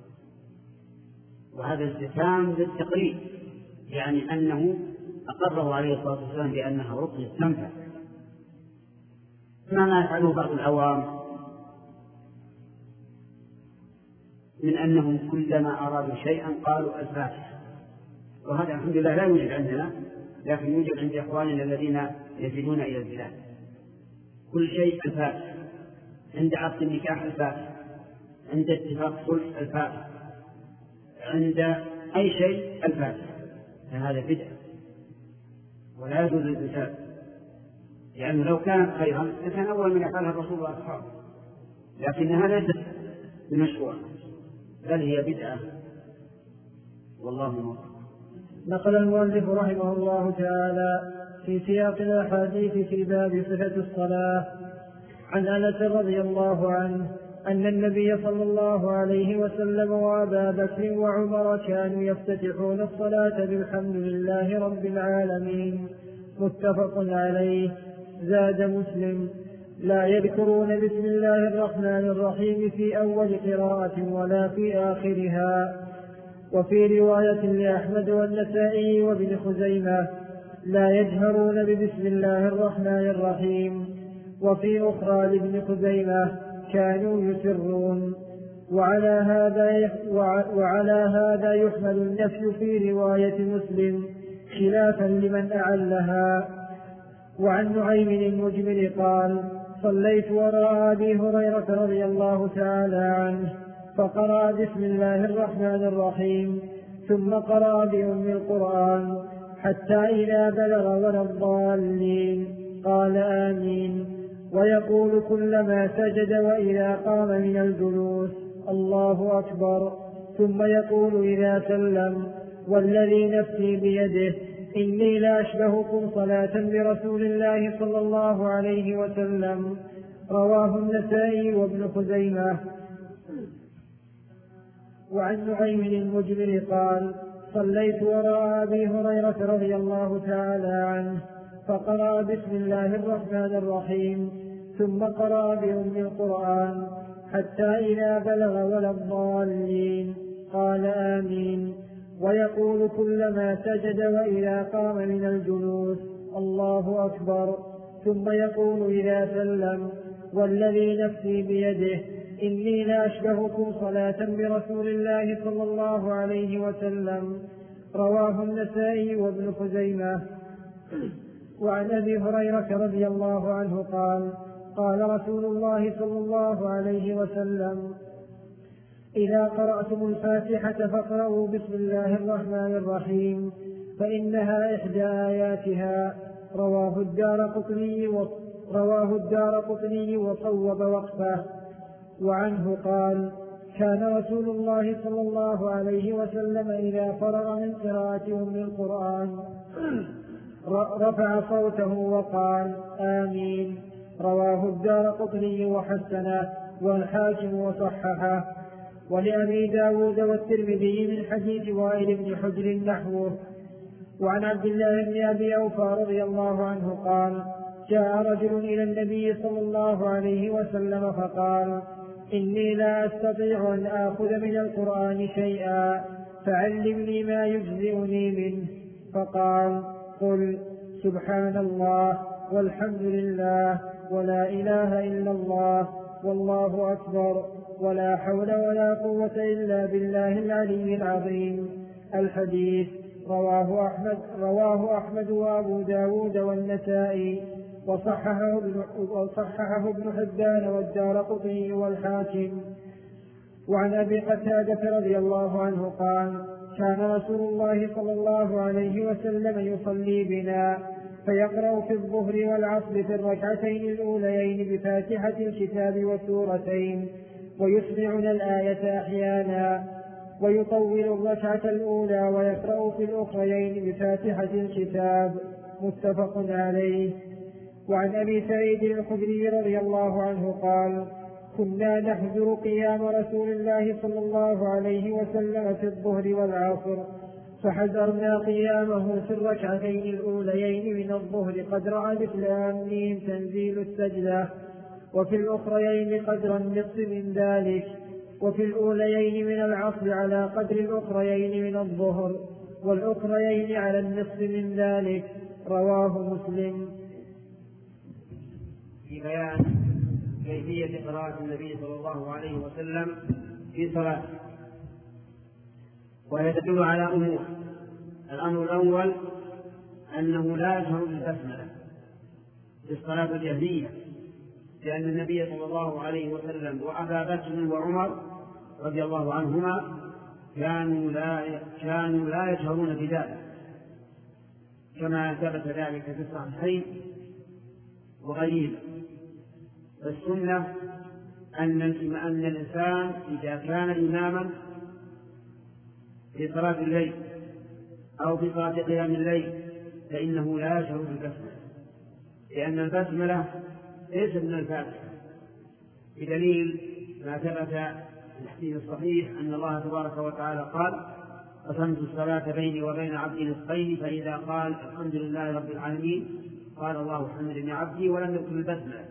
وهذا الزكام للتقريب، يعني أنه أقره عليه الصلاة والسلام بأنها رقية تنفع، ما يفعله بعض العوام من أنهم كلما أرادوا شيئا قالوا الفاتحة، وهذا الحمد لله لا يوجد عندنا، لكن يوجد عند إخواننا الذين يزيدون إلى البلاد. كل شيء الفاتحة، عند عقد النكاح الفاتحة، عند اتفاق صلح الفاتحة، عند أي شيء الفاتحة، فهذا بدعة ولا يجوز الإنسان، لأنه لو كانت خيرا لكان أول من يفعلها الرسول وأصحابه، لكنها ليست بمشروع بل هي بدعة، والله موفق. نقل المؤلف رحمه الله تعالى في سياق الأحاديث في باب صفة الصلاة عن أنس رضي الله عنه أن النبي صلى الله عليه وسلم وأبا بكر وعمر كانوا يفتتحون الصلاة بالحمد لله رب العالمين، متفق عليه. زاد مسلم لا يذكرون بسم الله الرحمن الرحيم في أول قراءة ولا في آخرها. وفي رواية لأحمد والنسائي وابن خزيمة لا يجهرون ببسم الله الرحمن الرحيم. وفي أخرى لابن خزيمة كانوا يسرون. وعلى هذا يحمل النفي في رواية مسلم خلافا لمن أعلها. وعن نعيم المجمل قال صليت وراء أبي هريرة رضي الله تعالى عنه فقرأ بسم الله الرحمن الرحيم ثم قرأ بأم القرآن حتى إذا بلغ ولا الضالين قال آمين، ويقول كلما سجد وإذا قام من الجلوس الله أكبر، ثم يقول إذا سلم والذي نفسي بيده إني لأشبهكم صلاة برسول الله صلى الله عليه وسلم. رواه النسائي وابن خزيمة. وعن نعيم المجمل قال صليت وراء أبي هريرة رضي الله تعالى عنه فقرأ بسم الله الرحمن الرحيم ثم قرأ بأم القرآن حتى إذا بلغ ولا الضالين قال آمين، ويقول كلما سجد وإذا قام من الجلوس الله أكبر، ثم يقول إذا سلم والذي نفسي بيده إني لأشبهكم صلاة برسول الله صلى الله عليه وسلم. رواه النسائي وابن خزيمة. وعن أبي هريرة رضي الله عنه قال قال رسول الله صلى الله عليه وسلم إذا قرأتم الفاتحة فاقرأوا بسم الله الرحمن الرحيم فإنها إحدى آياتها. رواه الدارقطني وصوب وقفه. وعنه قال كان رسول الله صلى الله عليه وسلم إذا فرغ من قراءة أم القرآن رفع صوته وقال آمين. رواه الدارقطني وحسنه والحاكم وصححه. ولأبي داود والترمذي من حديث وائل بن حجر نحوه. وعن عبد الله بن أبي أوفى رضي الله عنه قال جاء رجل إلى النبي صلى الله عليه وسلم فقال إني لا أستطيع أن آخذ من القرآن شيئا فعلمني ما يجزئني منه. فقال قل سبحان الله والحمد لله ولا إله إلا الله والله أكبر ولا حول ولا قوة إلا بالله العلي العظيم. الحديث رواه أحمد وأبو داود والنسائي وصححه ابن حبان والدارقطني والحاكم. وعن أبي قتادة رضي الله عنه قال كان رسول الله صلى الله عليه وسلم يصلي بنا فيقرأ في الظهر والعصر في الركعتين الأوليين بفاتحة الكتاب وسورتين، ويسمعنا الآية أحيانا، ويطول الركعة الأولى ويقرأ في الأخريين بفاتحة الكتاب. متفق عليه. وعن أبي سعيد الخدري رضي الله عنه قال: كنا نحذر قيام رسول الله صلى الله عليه وسلم في الظهر والعصر، فحذرنا قيامه في الركعتين الأوليين من الظهر قدر ألف لام ميم تنزيل السجدة، وفي الأخريين قدر النصف من ذلك، وفي الأوليين من العصر على قدر الأخريين من الظهر، والأخريين على النصف من ذلك. رواه مسلم. في بيان كيفية قراءة النبي صلى الله عليه وسلم في صلاته، وهي تدل على أمور. الأمر الأول أنه لا يجهر بالبسملة في الصلاة الجهرية، لأن النبي صلى الله عليه وسلم وأبا بكر وعمر رضي الله عنهما كانوا لا يجهرون بذلك، كما ثبت ذلك في الصحيحين وغيره. فالسنة أن الإنسان إذا كان إماما في صلاة الليل أو في صلاة قيام الليل فإنه لا يجهر بالبسملة، لأن البسملة ليست من الفاتحة، بدليل ما ثبت في الحديث الصحيح أن الله تبارك وتعالى قال: قسمت الصلاة بيني وبين عبدي نصفين، فإذا قال الحمد لله رب العالمين قال الله حمدني عبدي، ولم يذكر البسملة.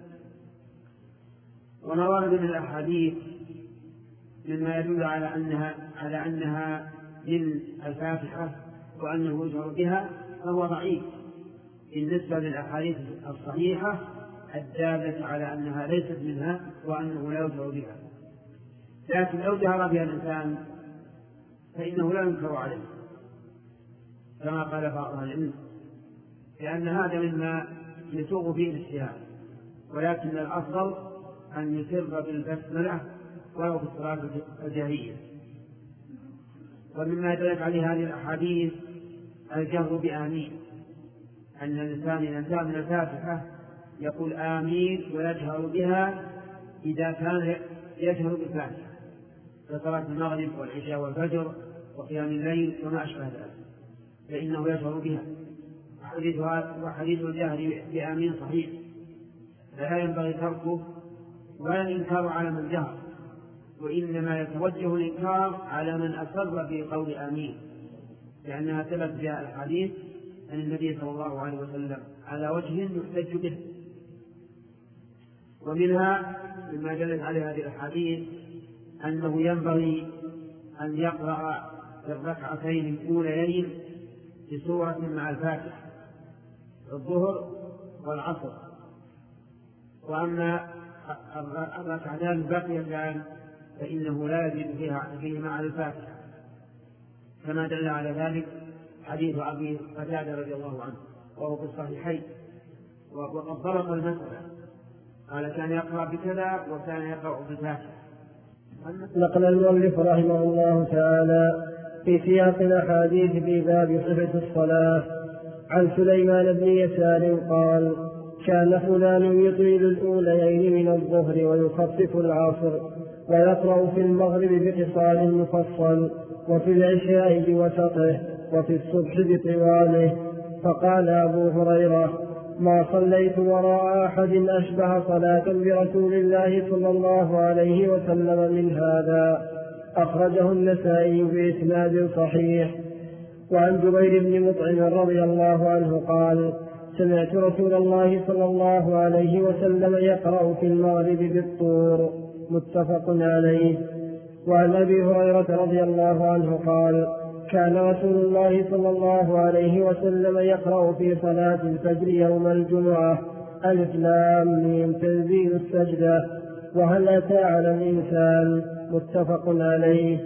وما ورد من الأحاديث مما يدل على أنها من الفاتحة وأنه يجهر بها فهو ضعيف بالنسبة للأحاديث الصحيحة الدالة على أنها ليست منها وأنه لا يجهر بها. لكن لو جهر بها الإنسان فإنه لا ينكر عليه كما قال بعض أهل العلم، لأن هذا مما يسوغ فيه الاجتهاد، ولكن الأفضل أن يسر بالبسملة ولو في الصلاة الجهرية. ومما دلت عليه هذه الأحاديث الجهر بآمين، أن الإنسان إذا انتهى من الفاتحة يقول آمين ويجهر بها إذا كان يجهر بالفاتحة كصلاة المغرب والعشاء والفجر وقيام الليل وما أشبه ذلك، فإنه يجهر بها. وحديث الجهر بآمين صحيح، فلا ينبغي تركه ولا الإنكار على من جهر، وإنما يتوجه الإنكار على من أصر بقول آمين، لأنها ثبت بها الحديث عن النبي صلى الله عليه وسلم على وجه يحتج به. ومنها مما دلت عليه هذه الأحاديث أنه ينبغي أن يقرأ في الركعتين الأوليين بسورة مع الفاتحة الظهر والعصر، وأما الركعتان الباقيتان فإنه لا يزيد فيهما على الفاتحة، كما دل على ذلك حديث أبي قتادة رضي الله عنه وهو في الصحيحين. وقد ضرب المسألة، قال كان يقرأ بكذا وكان يقرأ بالفاتحة. نقل المؤلف رحمه الله تعالى في سياق الأحاديث في باب صفة الصلاة عن سليمان بن يسار قال: كان فلان يطيل الأوليين من الظهر ويخفف العصر، ويقرأ في المغرب بقصار مفصل، وفي العشاء بوسطه، وفي الصبح بطواله. فقال أبو هريرة: ما صليت وراء أحد أشبه صلاة برسول الله صلى الله عليه وسلم من هذا. أخرجه النسائي بإسناد صحيح. وعن جبير بن مطعم رضي الله عنه قال: سمعت رسول الله صلى الله عليه وسلم يقرأ في المغرب بالطور. متفق عليه. وعن أبي هريرة رضي الله عنه قال: كان رسول الله صلى الله عليه وسلم يقرأ في صلاة الفجر يوم الجمعة ألف لام ميم تنزيل السجدة وهل أتى على الإنسان. متفق عليه.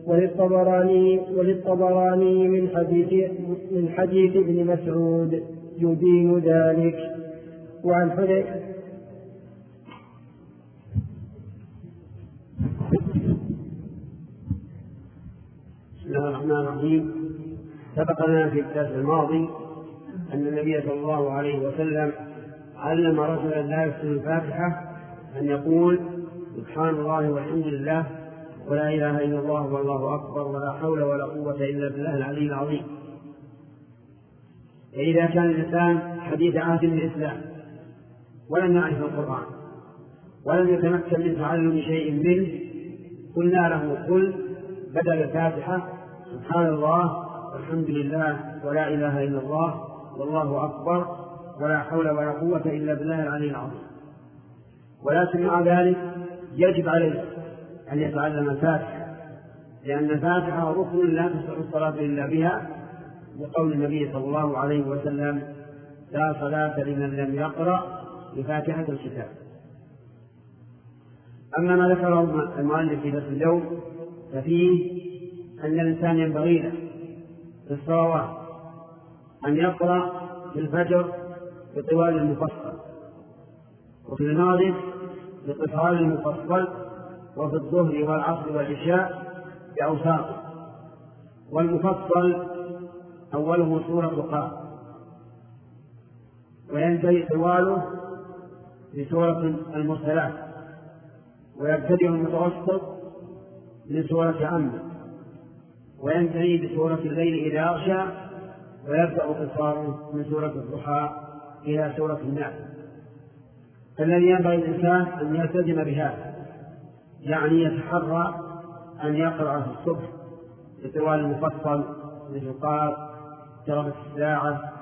وللطبراني من حديث ابن مسعود يدين ذلك. وعن حذيفة بسم الله الرحمن الرحيم. سبق لنا في الدرس الماضي أن النبي صلى الله عليه وسلم علم رجلا لا يحسن الفاتحة أن يقول سبحان الله والحمد لله ولا إله إلا الله والله أكبر ولا حول ولا قوة إلا بالله العلي العظيم. فإذا كان الإنسان حديث عهد بالإسلام ولم يعرف القرآن ولم يتمكن من تعلم شيء منه قلنا له قل بدل الفاتحة سبحان الله والحمد لله ولا إله إلا الله والله أكبر ولا حول ولا قوة إلا بالله العلي العظيم. ولكن مع ذلك يجب عليه أن يتعلم الفاتحة، لأن الفاتحة ركن لا تصح الصلاة إلا بها، بقول النبي صلى الله عليه وسلم لا صلاة لمن لم يقرأ بفاتحة الكتاب. أما ما ذكره المؤلف في درس اليوم ففيه أن الإنسان ينبغي له في الصلوات أن يقرأ في الفجر بطوال المفصل، وفي المغرب بقصار المفصل، وفي الظهر والعصر والعشاء بأوساط. والمفصل أوله سورة قاف، وينتهي طواله بسورة المرسلات، ويبتدئ المتوسط بسورة عامة، وينتهي بسورة الليل إذا أغشى، ويبدأ قصاره من سورة الضحى إلى سورة الناس. فالذي ينبغي الإنسان أن يلتزم بهذا، يعني يتحرى أن يقرأ في الصبح بطوال المفصل مثل قاف، اقتربت الساعة،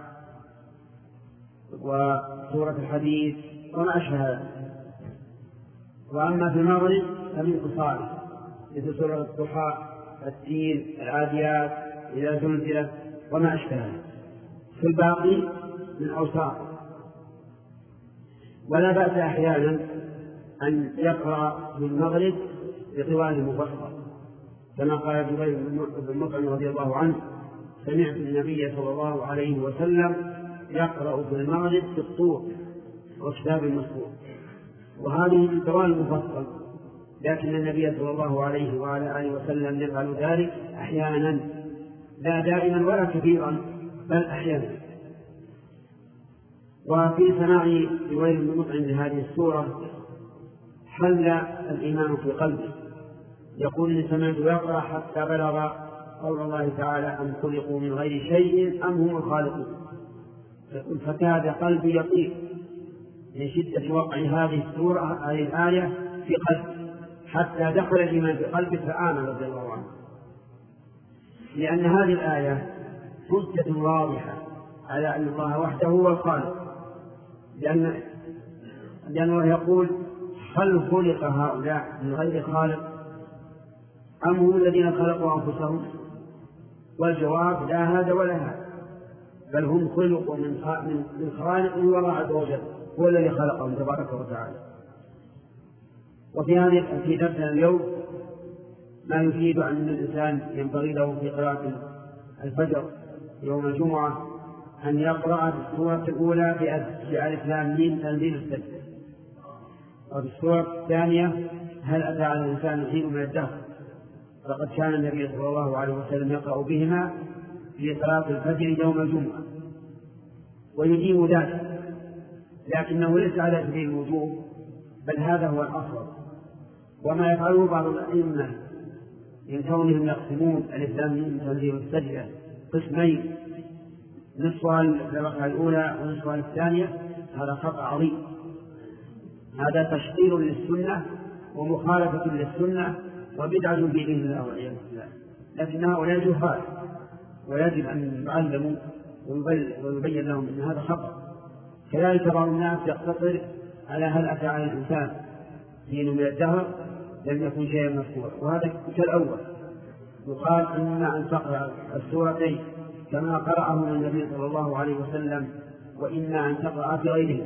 وسورة الحديث وما أشبه هذا. وأما في المغرب فمن قصاره مثل سورة الضحى، التين، العاديات، إذا زلزلت وما أشبه هذا. في الباقي من أوساط. ولا بأس أحيانا أن يقرأ في المغرب بطوال المفصل، كما قال جبير بن مطعم رضي الله عنه سمعت النبي صلى الله عليه وسلم يقرأ في المغرب بالطور وكتاب مسطور، وهذه من طوال المفصل، لكن النبي صلى الله عليه وعلى آله وسلم يفعل ذلك أحيانا، لا دائما ولا كثيرا بل أحيانا. وفي سماع جبير بن مطعم لهذه السورة حل الإيمان في قلبه، يقول إني سمعت يقرأ حتى بلغ قول الله تعالى أم خلقوا من غير شيء أم هم الخالقون، يقول فكاد قلبي يطير من شدة وقع هذه السورة هذه الآية في قلبه، حتى دخل الإيمان في قلبه فآمن رضي الله عنه. لأن هذه الآية حجة واضحة على أن الله وحده هو الخالق، لأنه يقول هل خلق هؤلاء من غير خالق أم هم الذين خلقوا أنفسهم؟ والجواب لا هذا ولا هذا، بل هم خلقوا من خالق هو الله عز وجل، هو الذي خلقهم تبارك وتعالى. في درسنا اليوم ما يفيد أن الإنسان ينبغي له في قراءة الفجر يوم الجمعة أن يقرأ السورة الأولى بألف لام ميم تنزيل السجدة، وفي السورة الثانية هل أتى على الإنسان حين من الدهر، فقد كان النبي صلى الله عليه وسلم يقرأ بهما في صلاة الفجر يوم الجمعة ويجيب ذلك، لكنه ليس على سبيل الوجوب بل هذا هو الأفضل. وما يفعله بعض الأئمة من كونهم يقسمون ألف لام ميم تنزيل السجدة قسمين، نصفها الركعة الأولى ونصفها الثانية، هذا خطأ عظيم، هذا تشطير للسنة ومخالفة للسنة وبدعة في دين الله والعياذ بالله. لكن هؤلاء جهال ويجب أن يعلموا ويبين لهم أن هذا خطأ. كذلك بعض الناس يقتصر على هل أتى على الإنسان حين من الدهر لم يكن شيئا مذكورا، وهذا كالأول يقال إما أن تقرأ السورتين كما قرأه النبي صلى الله عليه وسلم، وإما أن تقرأ في غيره.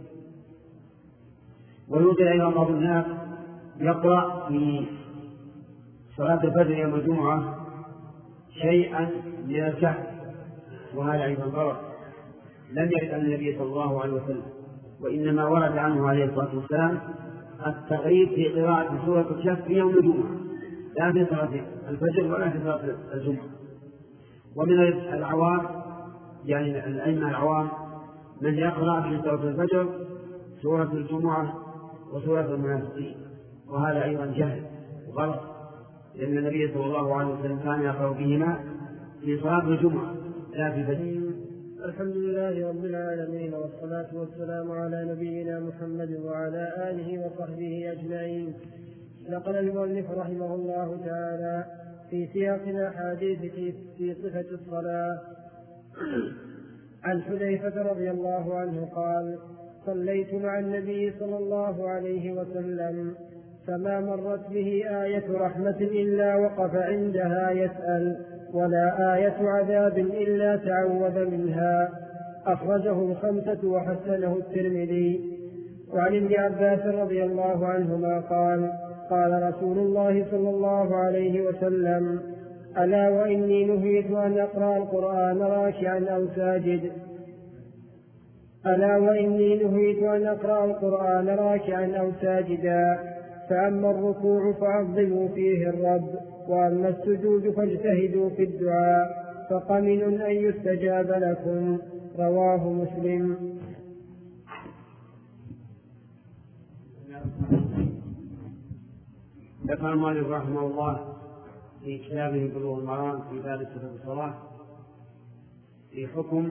ويوجد أيضا بعض الناس يقرأ في صلاة الفجر يوم الجمعة شيئا من الكهف، وهذا أيضا غلط، لم يرد عن النبي صلى الله عليه وسلم، وإنما ورد عنه عليه الصلاة والسلام التقريب في قراءة سورة الكهف في يوم الجمعة، لا في صلاة الفجر ولا في صلاة الجمعة. ومن العوام يعني الأئمة العوام من يقرأ في سورة الفجر سورة الجمعة وسورة المنافقين، وهذا أيضا جهل وغلط، لأن النبي صلى الله عليه وسلم كان يقرأ بهما في صلاة الجمعة لا في الفجر. الحمد لله رب العالمين، والصلاة والسلام على نبينا محمد وعلى آله وصحبه أجمعين. نقل المؤلف رحمه الله تعالى في سياق الأحاديث في صفة الصلاة عن حذيفة رضي الله عنه قال: صليت مع النبي صلى الله عليه وسلم فما مرت به آية رحمة إلا وقف عندها يسأل، ولا آية عذاب إلا تعوذ منها. أخرجه الخمسة وحسنه الترمذي. وعن ابن عباس رضي الله عنهما قال: قال رسول الله صلى الله عليه وسلم: ألا وإني نهيت أن أقرأ القرآن راكعا أو ساجد، ألا وإني نهيت أن أقرأ القرآن راكعا أو ساجدا، فأما الركوع فعظموا فيه الرب، وأما السجود فاجتهدوا في الدعاء، فقمن أن يستجاب لكم. رواه مسلم. ذكر المؤلف رحمه الله في كتابه بلوغ المرام في باب صفة الصلاة في حكم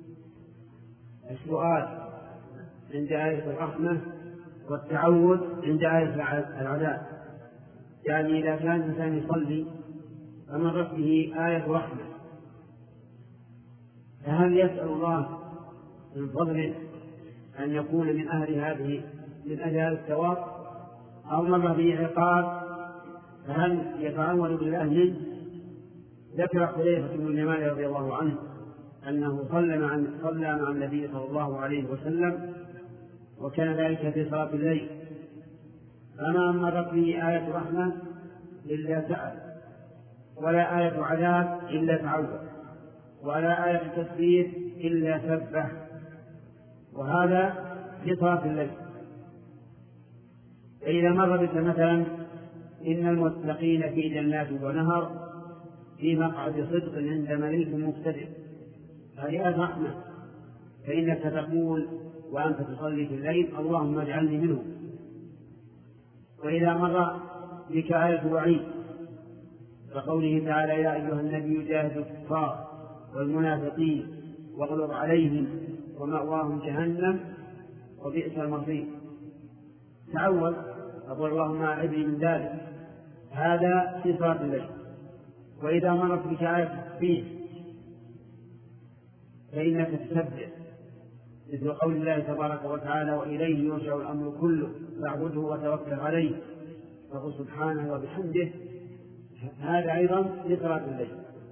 السؤال عند آية الرحمة والتعوذ عند آية العذاب. يعني إذا كان الإنسان يصلي فمرت به آية رحمة، فهل يسأل الله من فضله أن يكون من أهل هذا الثواب، أو مر به عقاب فهل يتعوذ بالله منه؟ ذكر حذيفة بن اليمان رضي الله عنه أنه صلى مع النبي صلى الله عليه وسلم، وكان ذلك في صلاة الليل، فما مرت به آية رحمة إلا سأل، ولا آية عذاب إلا تعوذ، ولا آية تسبيح إلا سبح، وهذا في صلاة الليل. فإذا مر بك مثلا: إن المتقين في جنات ونهر في مقعد صدق عند مليك مقتدر، هذه آية رحمة، فإنك تقول وأنت تصلي في الليل: اللهم اجعلني منهم. وإذا مر بك آية وعيد كقوله تعالى: يا أيها النبي جاهد الكفار والمنافقين واغلظ عليهم ومأواهم جهنم وبئس المصير، تعوذ أقول اللهم أعذني من ذلك، هذا في صلاة الليل. وإذا مرت بك آية التسبيح فإنك تسبح، مثل قول الله تبارك وتعالى: وإليه يرجع الأمر كله فاعبده وتوكل عليه فقل سبحانه وبحمده، هذا أيضا في صلاة الليل.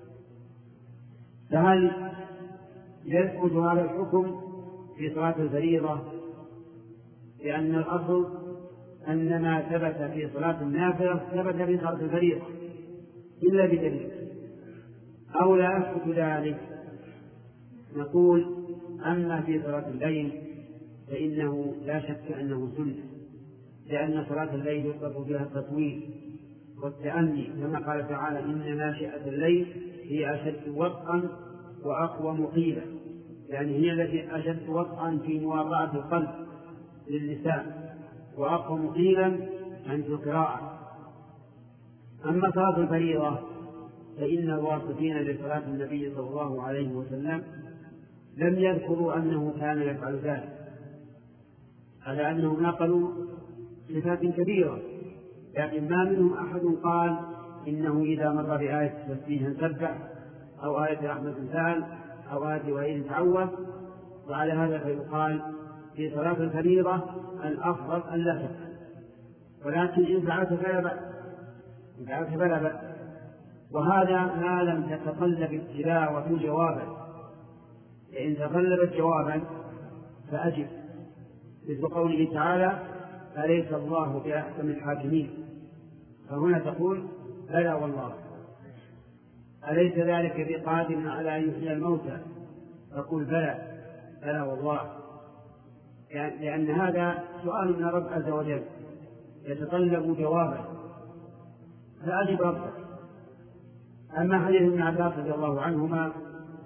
فهل يثبت هذا الحكم في صلاة الفريضة؟ لأن الأصل أن ما ثبت في صلاة النافلة ثبت في صلاة الفريضة إلا بدليل، أو لا يثبت ذلك. نقول: أما في صلاة الليل فإنه لا شك أنه سنة، لأن صلاة الليل يطلب فيها التطويل والتأني، كما قال تعالى: إن ناشئة الليل هي أشد وطئا وأقوم قيلا، يعني هي التي أشد وطئا في مواضعة القلب للسان، وأقوم قيلا عند القراءة. أما صلاة الفريضة فإن الواصفين لصلاة النبي صلى الله عليه وسلم لم يذكروا أنه كان يفعل ذلك، على أنهم نقلوا صفات كبيرة، لكن ما منهم أحد قال إنه إذا مر بآية تسبيح سبح، أو آية رحمة سأل، أو آية وعيد تعوذ. وعلى هذا فيقال في صلاة الفريضة الأفضل أن لا تفعل، ولكن إن فعلت فلا بأس، وهذا ما لم تتطلب التلاوة جوابا، فإن تطلبت جوابا فأجب، مثل قوله تعالى: أليس الله بأحكم الحاكمين، فهنا تقول: بلى والله. أليس ذلك بقادر على أن يحيي الموتى، تقول: بلى والله، لأن هذا سؤال من رب عز وجل يتطلب جوابا، فأجب ربك. أما حديث ابن عباس رضي الله عنهما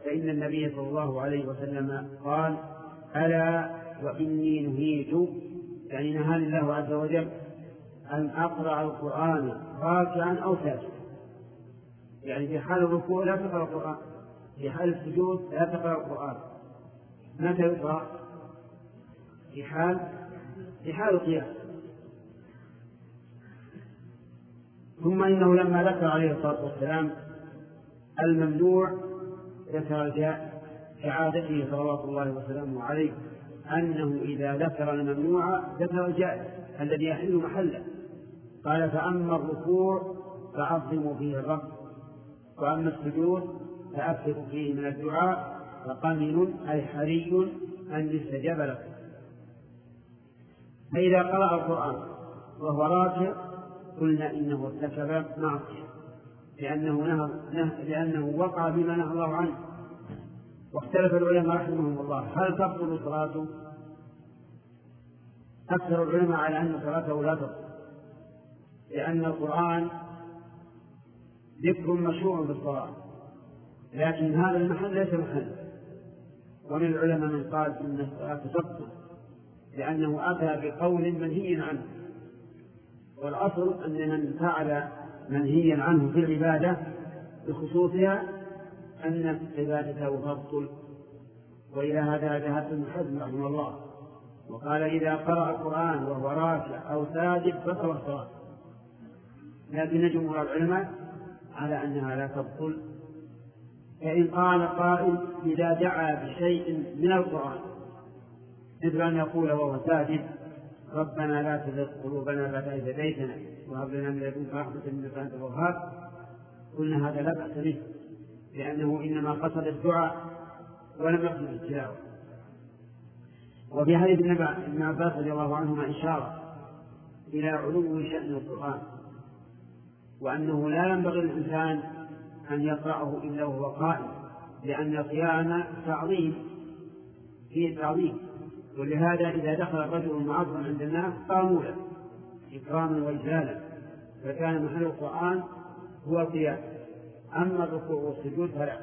فإن النبي صلى الله عليه وسلم قال: ألا وإني نهيت، يعني نهاني الله عز وجل أن أقرأ القرآن راكعا أو ساجدا، يعني في حال الركوع لا تقرأ القرآن، في حال السجود لا تقرأ القرآن. متى يقرأ؟ في حال القيام. ثم إنه لما ذكر عليه الصلاة والسلام الممنوع ذكر كعادته صلوات الله وسلامه عليه أنه إذا ذكر الممنوع ذكر الجائز الذي يحل محله. قال: فأما الركوع فعظموا فيه الرب، وأما السجود فأكثروا فيه من الدعاء، فقمن أي حري أن يستجاب لكم. فإذا قرأ القرآن وهو راكع قلنا إنه ارتكب معصية، لأنه وقع بما نهى الله عنه. واختلف العلماء رحمهم الله هل تبطل صلاته؟ أكثر العلماء على أن صلاته لا تبطل، لأن القرآن ذكر مشروع بالصلاة، لكن هذا المحل ليس محل. ومن العلماء من قال إن الصلاة تبطل لأنه أتى بقول منهي عنه، والأصل أن من فعل منهيا عنه في العبادة بخصوصها أن عبادته تبطل. وإلى هذا ذهب ابن حزم رحمه الله وقال: إذا قرأ القرآن وهو راكع أو ساجد بطل الصلاة. لكن جمهور العلماء على أنها لا تبطل. فإن قال قائل: إذا دعا بشيء من القرآن مثل أن يقول وهو ساجد: ربنا لا تزغ قلوبنا بعد إذ هديتنا وهب لنا من لدنك رحمة إنك أنت الوهاب، قلنا هذا لا بأس به، لأنه إنما قصد الدعاء ولم يقصد التلاوة. وفي حديث ابن عباس رضي الله عنهما إشارة إلى علو شأن القرآن، وأنه لا ينبغي للإنسان أن يقرأه إلا وهو قائم، لأن القيام تعظيم فيه تعظيم. ولهذا إذا دخل الرجل معظم عند الناس قاموا له إكراما وإجلالا، فكان محل القرآن هو القيام. أما الركوع والسجود فلا.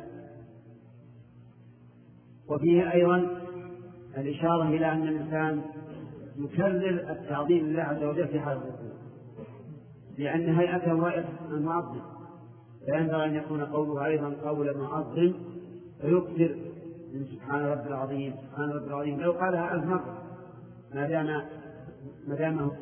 وفيه أيضا الإشارة إلى أن الإنسان يكرر التعظيم لله عز وجل في حال الركوع، لأن هيئته هيئة المعظم، فينبغي أن يكون قوله أيضا قول معظم فيكثر من سبحان رب العظيم سبحان رب العظيم، لو قالها 1000 مرة ما دامه.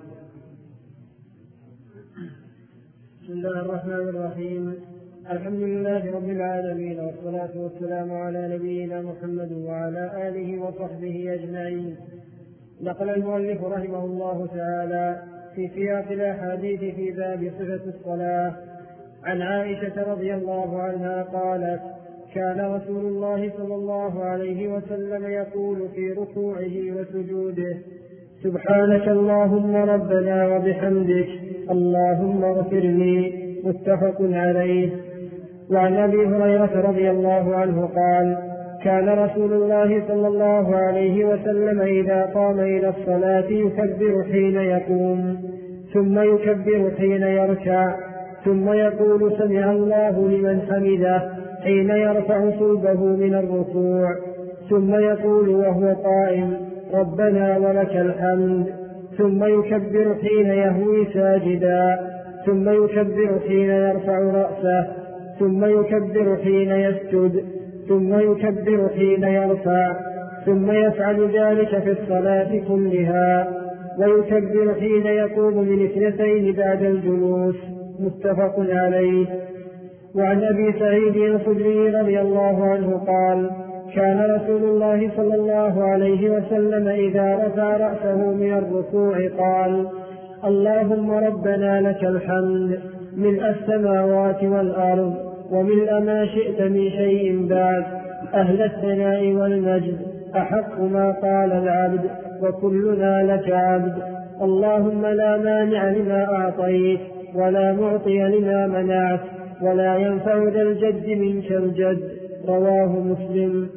بسم الله الرحمن الرحيم. الحمد لله رب العالمين، والصلاة والسلام على نبينا محمد وعلى آله وصحبه أجمعين. نقل المؤلف رحمه الله تعالى في سياق الأحاديث في باب صفة الصلاة عن عائشة رضي الله عنها قالت: كان رسول الله صلى الله عليه وسلم يقول في ركوعه وسجوده: سبحانك اللهم ربنا وبحمدك اللهم اغفر لي. متفق عليه. وعن أبي هريرة رضي الله عنه قال: كان رسول الله صلى الله عليه وسلم إذا قام إلى الصلاة يكبر حين يقوم، ثم يكبر حين يركع، ثم يقول: سمع الله لمن حمده، حين يرفع صلبه من الركوع، ثم يقول وهو قائم: ربنا ولك الحمد، ثم يكبر حين يهوي ساجدا، ثم يكبر حين يرفع رأسه، ثم يكبر حين يسجد، ثم يكبر حين يرفع، ثم يفعل ذلك في الصلاة كلها، ويكبر حين يقوم من 2 بعد الجلوس. متفق عليه. وعن أبي سعيد الخدري رضي الله عنه قال: كان رسول الله صلى الله عليه وسلم إذا رفع رأسه من الركوع قال: اللهم ربنا لك الحمد ملء السماوات والأرض وملء ما شئت من شيء بعد، أهل الثناء والمجد، أحق ما قال العبد وكلنا لك عبد، اللهم لا مانع لما أعطيت ولا معطي لما منعت ولا ينفع ذا الجد منك الجد. رواه مسلم.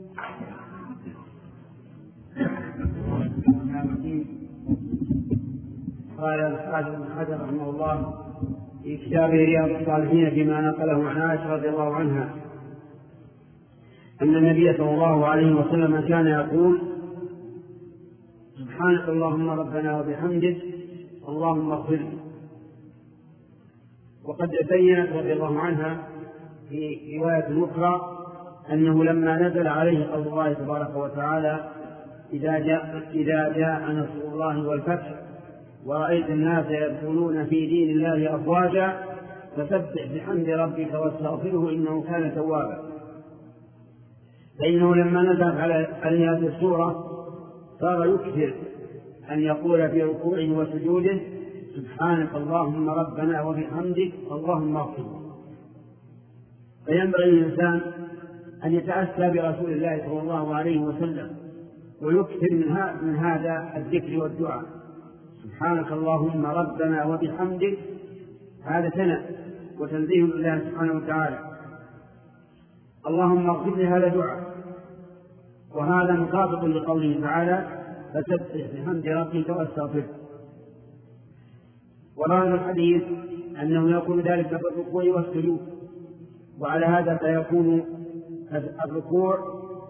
قال الحافظ بن حجر رحمه الله في كتابه رياض الصالحين فيما نقله عن عائشة رضي الله عنها أن النبي صلى الله عليه وسلم كان يقول: سبحانك اللهم ربنا وبحمدك اللهم اغفر لي. وقد بينت رضي الله عنها في رواية أخرى أنه لما نزل عليه قول الله تبارك وتعالى: إذا جاء نصر الله والفتح ورأيت الناس يدخلون في دين الله أفواجا فسبح بحمد ربك واستغفره إنه كان توابا. فإنه لما نزلت عليه هذه السورة صار يكثر أن يقول في ركوعه وسجوده: سبحانك اللهم ربنا وبحمدك اللهم اغفر لي. فينبغي للإنسان أن يتأسى برسول الله صلى الله عليه وسلم ويكثر من هذا الذكر والدعاء. سبحانك اللهم ربنا وبحمدك، هذا ثناء وتنزيه لله سبحانه وتعالى. اللهم اغفر لي، هذا دعاء، وهذا مطابق لقوله تعالى: فسبح بحمد ربك واستغفره. وهذا الحديث أنه يكون ذلك بالركوع والسجود، وعلى هذا فيكون الركوع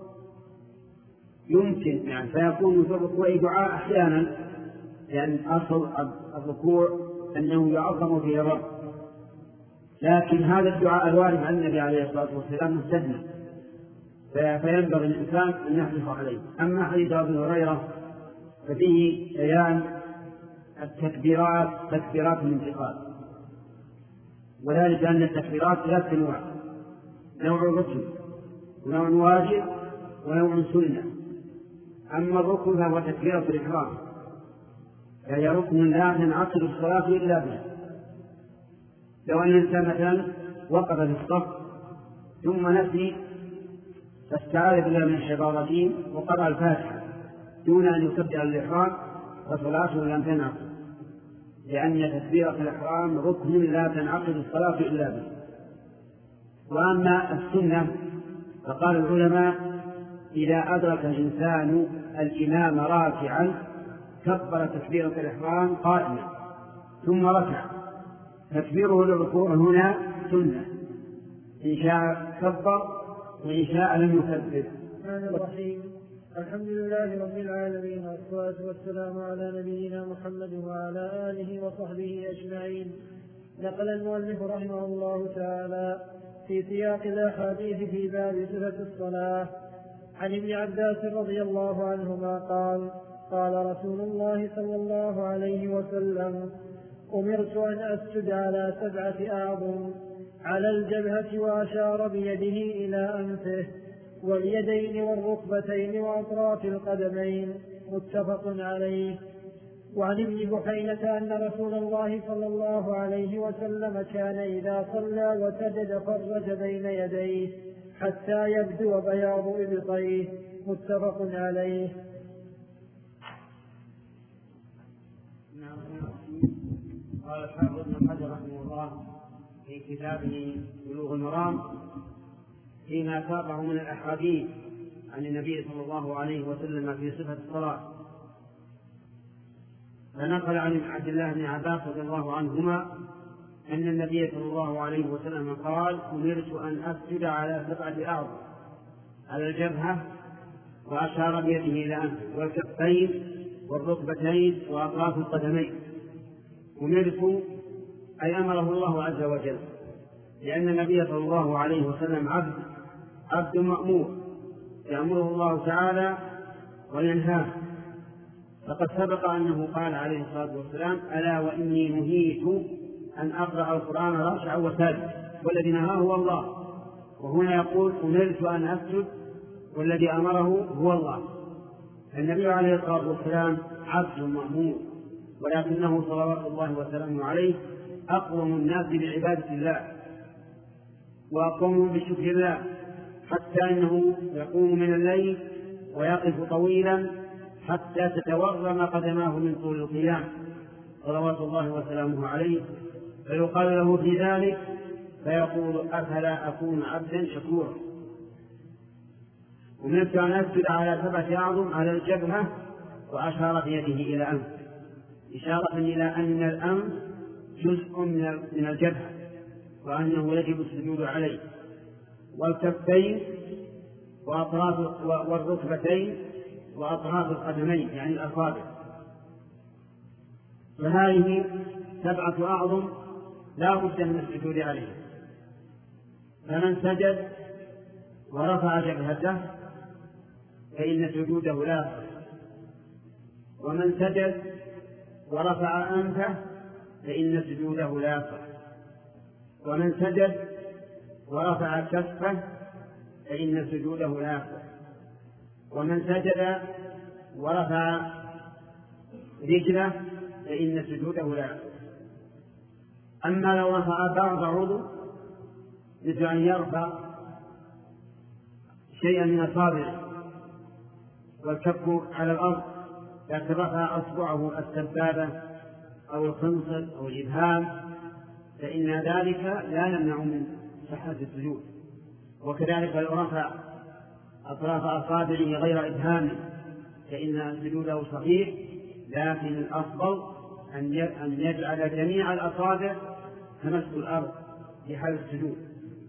يمكن فيكون في الركوع دعاء أحيانا، لأن أصل الركوع أنه يعظم فيه الرب، لكن هذا الدعاء الوارد عن النبي عليه الصلاة والسلام مستثنى، فينبغي الإنسان أن يحرص عليه. أما حديث أبي هريرة ففيه بيان التكبيرات تكبيرات الانتقال، وذلك أن التكبيرات ثلاث أنواع: نوع ركن ونوع واجب ونوع سنة. أما الركن فهو تكبيرة الإحرام، فهي ركن لا تنعقد الصلاة إلا به. لو أن الإنسان مثلا وقف في الصف ثم نسي فاستعاذ بالله من الشيطان الرجيم وقرأ الفاتحة دون أن يكبر الإحرام فصلاته لم تنعقد، لأن تكبيرة الإحرام ركن لا تنعقد الصلاة إلا به. وأما السنة فقال العلماء: إذا أدرك الإنسان الإمام راكعا كبر تكبيرة الإحرام قائما ثم ركع، تكبيره للركوع هنا سنة، إن شاء كبر وإن شاء لم يكبر. الرحمن الرحيم. الحمد لله رب العالمين، والصلاة والسلام على نبينا محمد وعلى آله وصحبه أجمعين. نقل المؤلف رحمه الله تعالى في سياق الأحاديث في باب صفة الصلاة عن ابن عباس رضي الله عنهما قال: قال رسول الله صلى الله عليه وسلم: أمرت أن أسجد على 7 أعظم، على الجبهة، وأشار بيده إلى أنفه واليدين والركبتين وأطراف القدمين، متفق عليه. وعن ابن بحينة أن رسول الله صلى الله عليه وسلم كان إذا صلى وسجد فرج بين يديه حتى يبدو بياض إبطيه، متفق عليه. قال الحافظ ابن حجر رحمه الله في كتابه بلوغ المرام فيما ساقه من الأحاديث عن النبي صلى الله عليه وسلم في صفة الصلاة، فنقل عن عبد الله بن عباس رضي الله عنهما أن النبي صلى الله عليه وسلم قال: أمرت أن أسجد على 7 أعظم، على الجبهة، وأشار بيده إلى أنفه، والكفين والركبتين وأطراف القدمين. أمرت أي أمره الله عز وجل، لأن النبي صلى الله عليه وسلم عبد مأمور، يأمره الله تعالى وينهاه. فقد سبق أنه قال عليه الصلاة والسلام: ألا وإني نهيت أن أقرأ القرآن راكعا وساجدا، والذي نهاه هو الله. وهنا يقول: أمرت أن أسجد، والذي أمره هو الله. النبي عليه الصلاة والسلام عبد مأمور، ولكنه صلوات الله وسلامه عليه أقوم الناس بعبادة الله وأقوم بشكر الله، حتى أنه يقوم من الليل ويقف طويلا حتى تتورم قدماه من طول القيام صلوات الله وسلامه عليه، فيقال له في ذلك فيقول: أفلا أكون عبدا شكورا. أمرت أن أسجد على 7 أعظم، على الجبهة، وأشار بيده إلى أنف، إشارة إلى أن الأنف جزء من الجبهة وأنه يجب السجود عليه، والكفين والركبتين وأطراف القدمين يعني الأصابع. فهذه 7 أعظم لا بد من السجود عليها. فمن سجد ورفع جبهته فإن سجوده لا يصح، ومن سجد ورفع أنفه فإن سجوده لا يصح، ومن سجد ورفع كفه فإن سجوده لا يصح، ومن سجد ورفع رجله فإن سجوده لا يصح. أما لو رفع بعض عضو مثل أن يرفع شيئا من أصابعه والكف على الأرض، لكن رفع أصبعه السبابة أو الخنصر أو الإبهام فإن ذلك لا يمنع من صحة السجود. وكذلك لو رفع أطراف أصابعه غير إبهام فإن سجوده صحيح، لكن الأفضل أن يجعل جميع الأصابع تمس الأرض في حال السجود.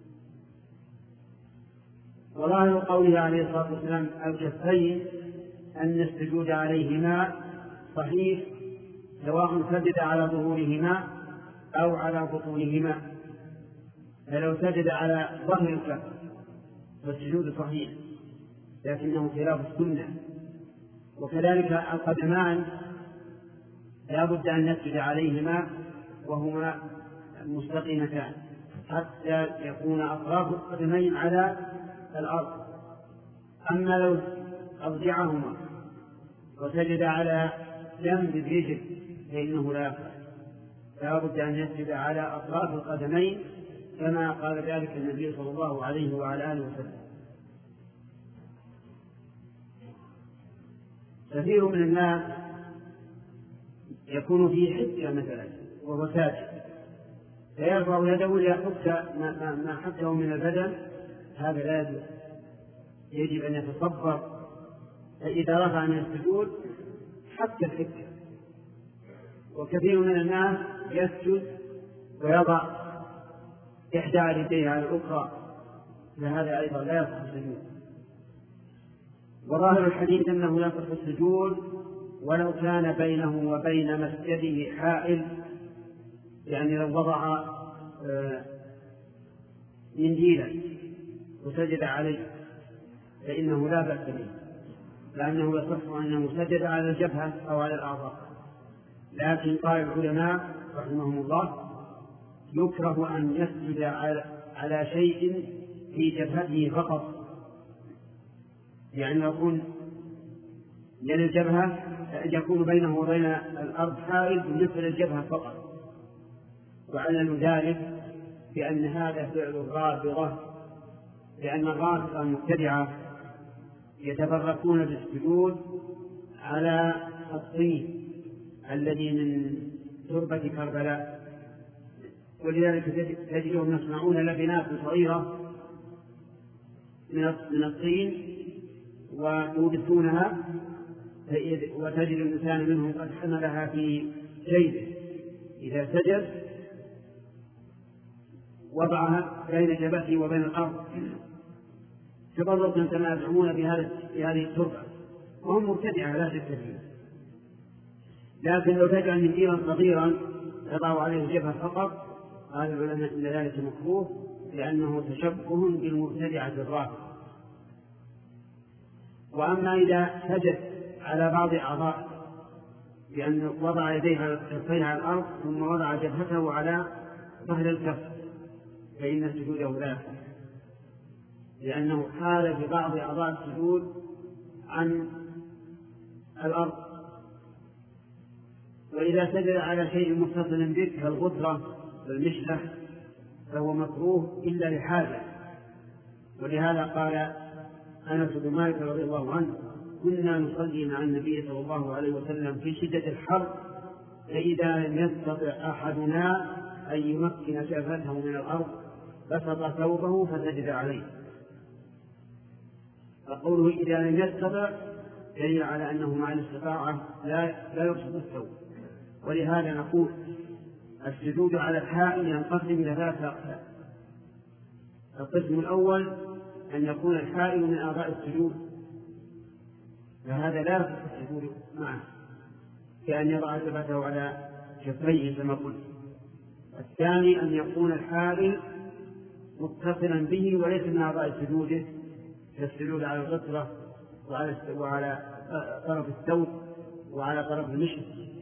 وظاهر قوله عليه الصلاة والسلام الكفين أن السجود عليهما صحيح سواء سجد على ظهورهما أو على بطونهما، فلو سجد على ظهر الكف فالسجود صحيح لكنه خلاف السنة. وكذلك القدمان لا بد أن نسجد عليهما وهما مستقيمتان حتى يكون أطراف القدمين على الأرض. أما لو أرجعهما وسجد على جنب الرجل فإنه لا يفعل، لا بد أن يسجد على أطراف القدمين كما قال ذلك النبي صلى الله عليه وعلى آله وسلم. كثير من الناس يكون في حجة مثلا وهو ساجد فيرفع يده ليحك ما حكه من البدن، هذا لا يجوز، يجب أن يتصبر، فإذا رفع من السجود حك الحكة. وكثير من الناس يسجد ويضع إحدى يديه على الأخرى، فهذا أيضا لا يصح السجود. وظاهر الحديث أنه يصح السجود ولو كان بينه وبين مسجده حائل، يعني لو وضع منديلا وسجد عليه فإنه لا بأس به، لأنه يصح أنه سجد على الجبهة أو على الأعضاء. لكن قال العلماء رحمهم الله يكره أن يسجد على شيء في جبهته فقط، يعني يكون لأن الجبهة يكون بينه وبين الأرض حائل بالنسبة للجبهة فقط، وعلل ذلك بأن هذا فعل الرافضة، لأن الرافضة المبتدعة يتبركون بالسجود على الطين الذي من تربة كربلاء، ولذلك تجدهم يصنعون لبنات صغيرة من الطين ويورثونها، وتجد الإنسان منهم قد حملها في جيبه إذا سجد وضعها بين جبهته وبين الأرض تبركا كما يزعمون بهذه التربة، وهم مبتدعة لا شك فيه. لكن لو تجعل منديلا صغيرا يضع عليه الجبهة فقط قال العلماء إن ذلك مكروه لأنه تشبه بالمبتدعة الرافضة. وأما إذا سجد على بعض أعضاء بأن وضع يديه على الكفين على الأرض ثم وضع جبهته على ظهر الكف فإن سجوده لا يصح، لأنه حال في بعض أعضاء السجود عن الأرض. وإذا سجد على شيء متصل به كالغدرة والمشلح فهو مكروه إلا لحاجة. ولهذا قال أنس بن مالك رضي الله عنه كنا نصلي مع النبي صلى الله عليه وسلم في شدة الحر فإذا لم يستطع أحدنا أن يمكن جبهته من الأرض بسط ثوبه فسجد عليه. فقوله إذا لم يستطع دليل على أنه مع الاستطاعة لا يبسط الثوب. ولهذا نقول السجود على الحائل ينقسم إلى 3 أقسام. القسم الأول أن يكون الحائل من أعضاء السجود، فهذا لا يصح السجود معه، كأن يضع جبهته على كفيه كما قلت. الثاني أن يكون الحائل متصلا به وليس من أعضاء سجوده، كالسجود على الغطرة وعلى طرف الثوب وعلى طرف المشط.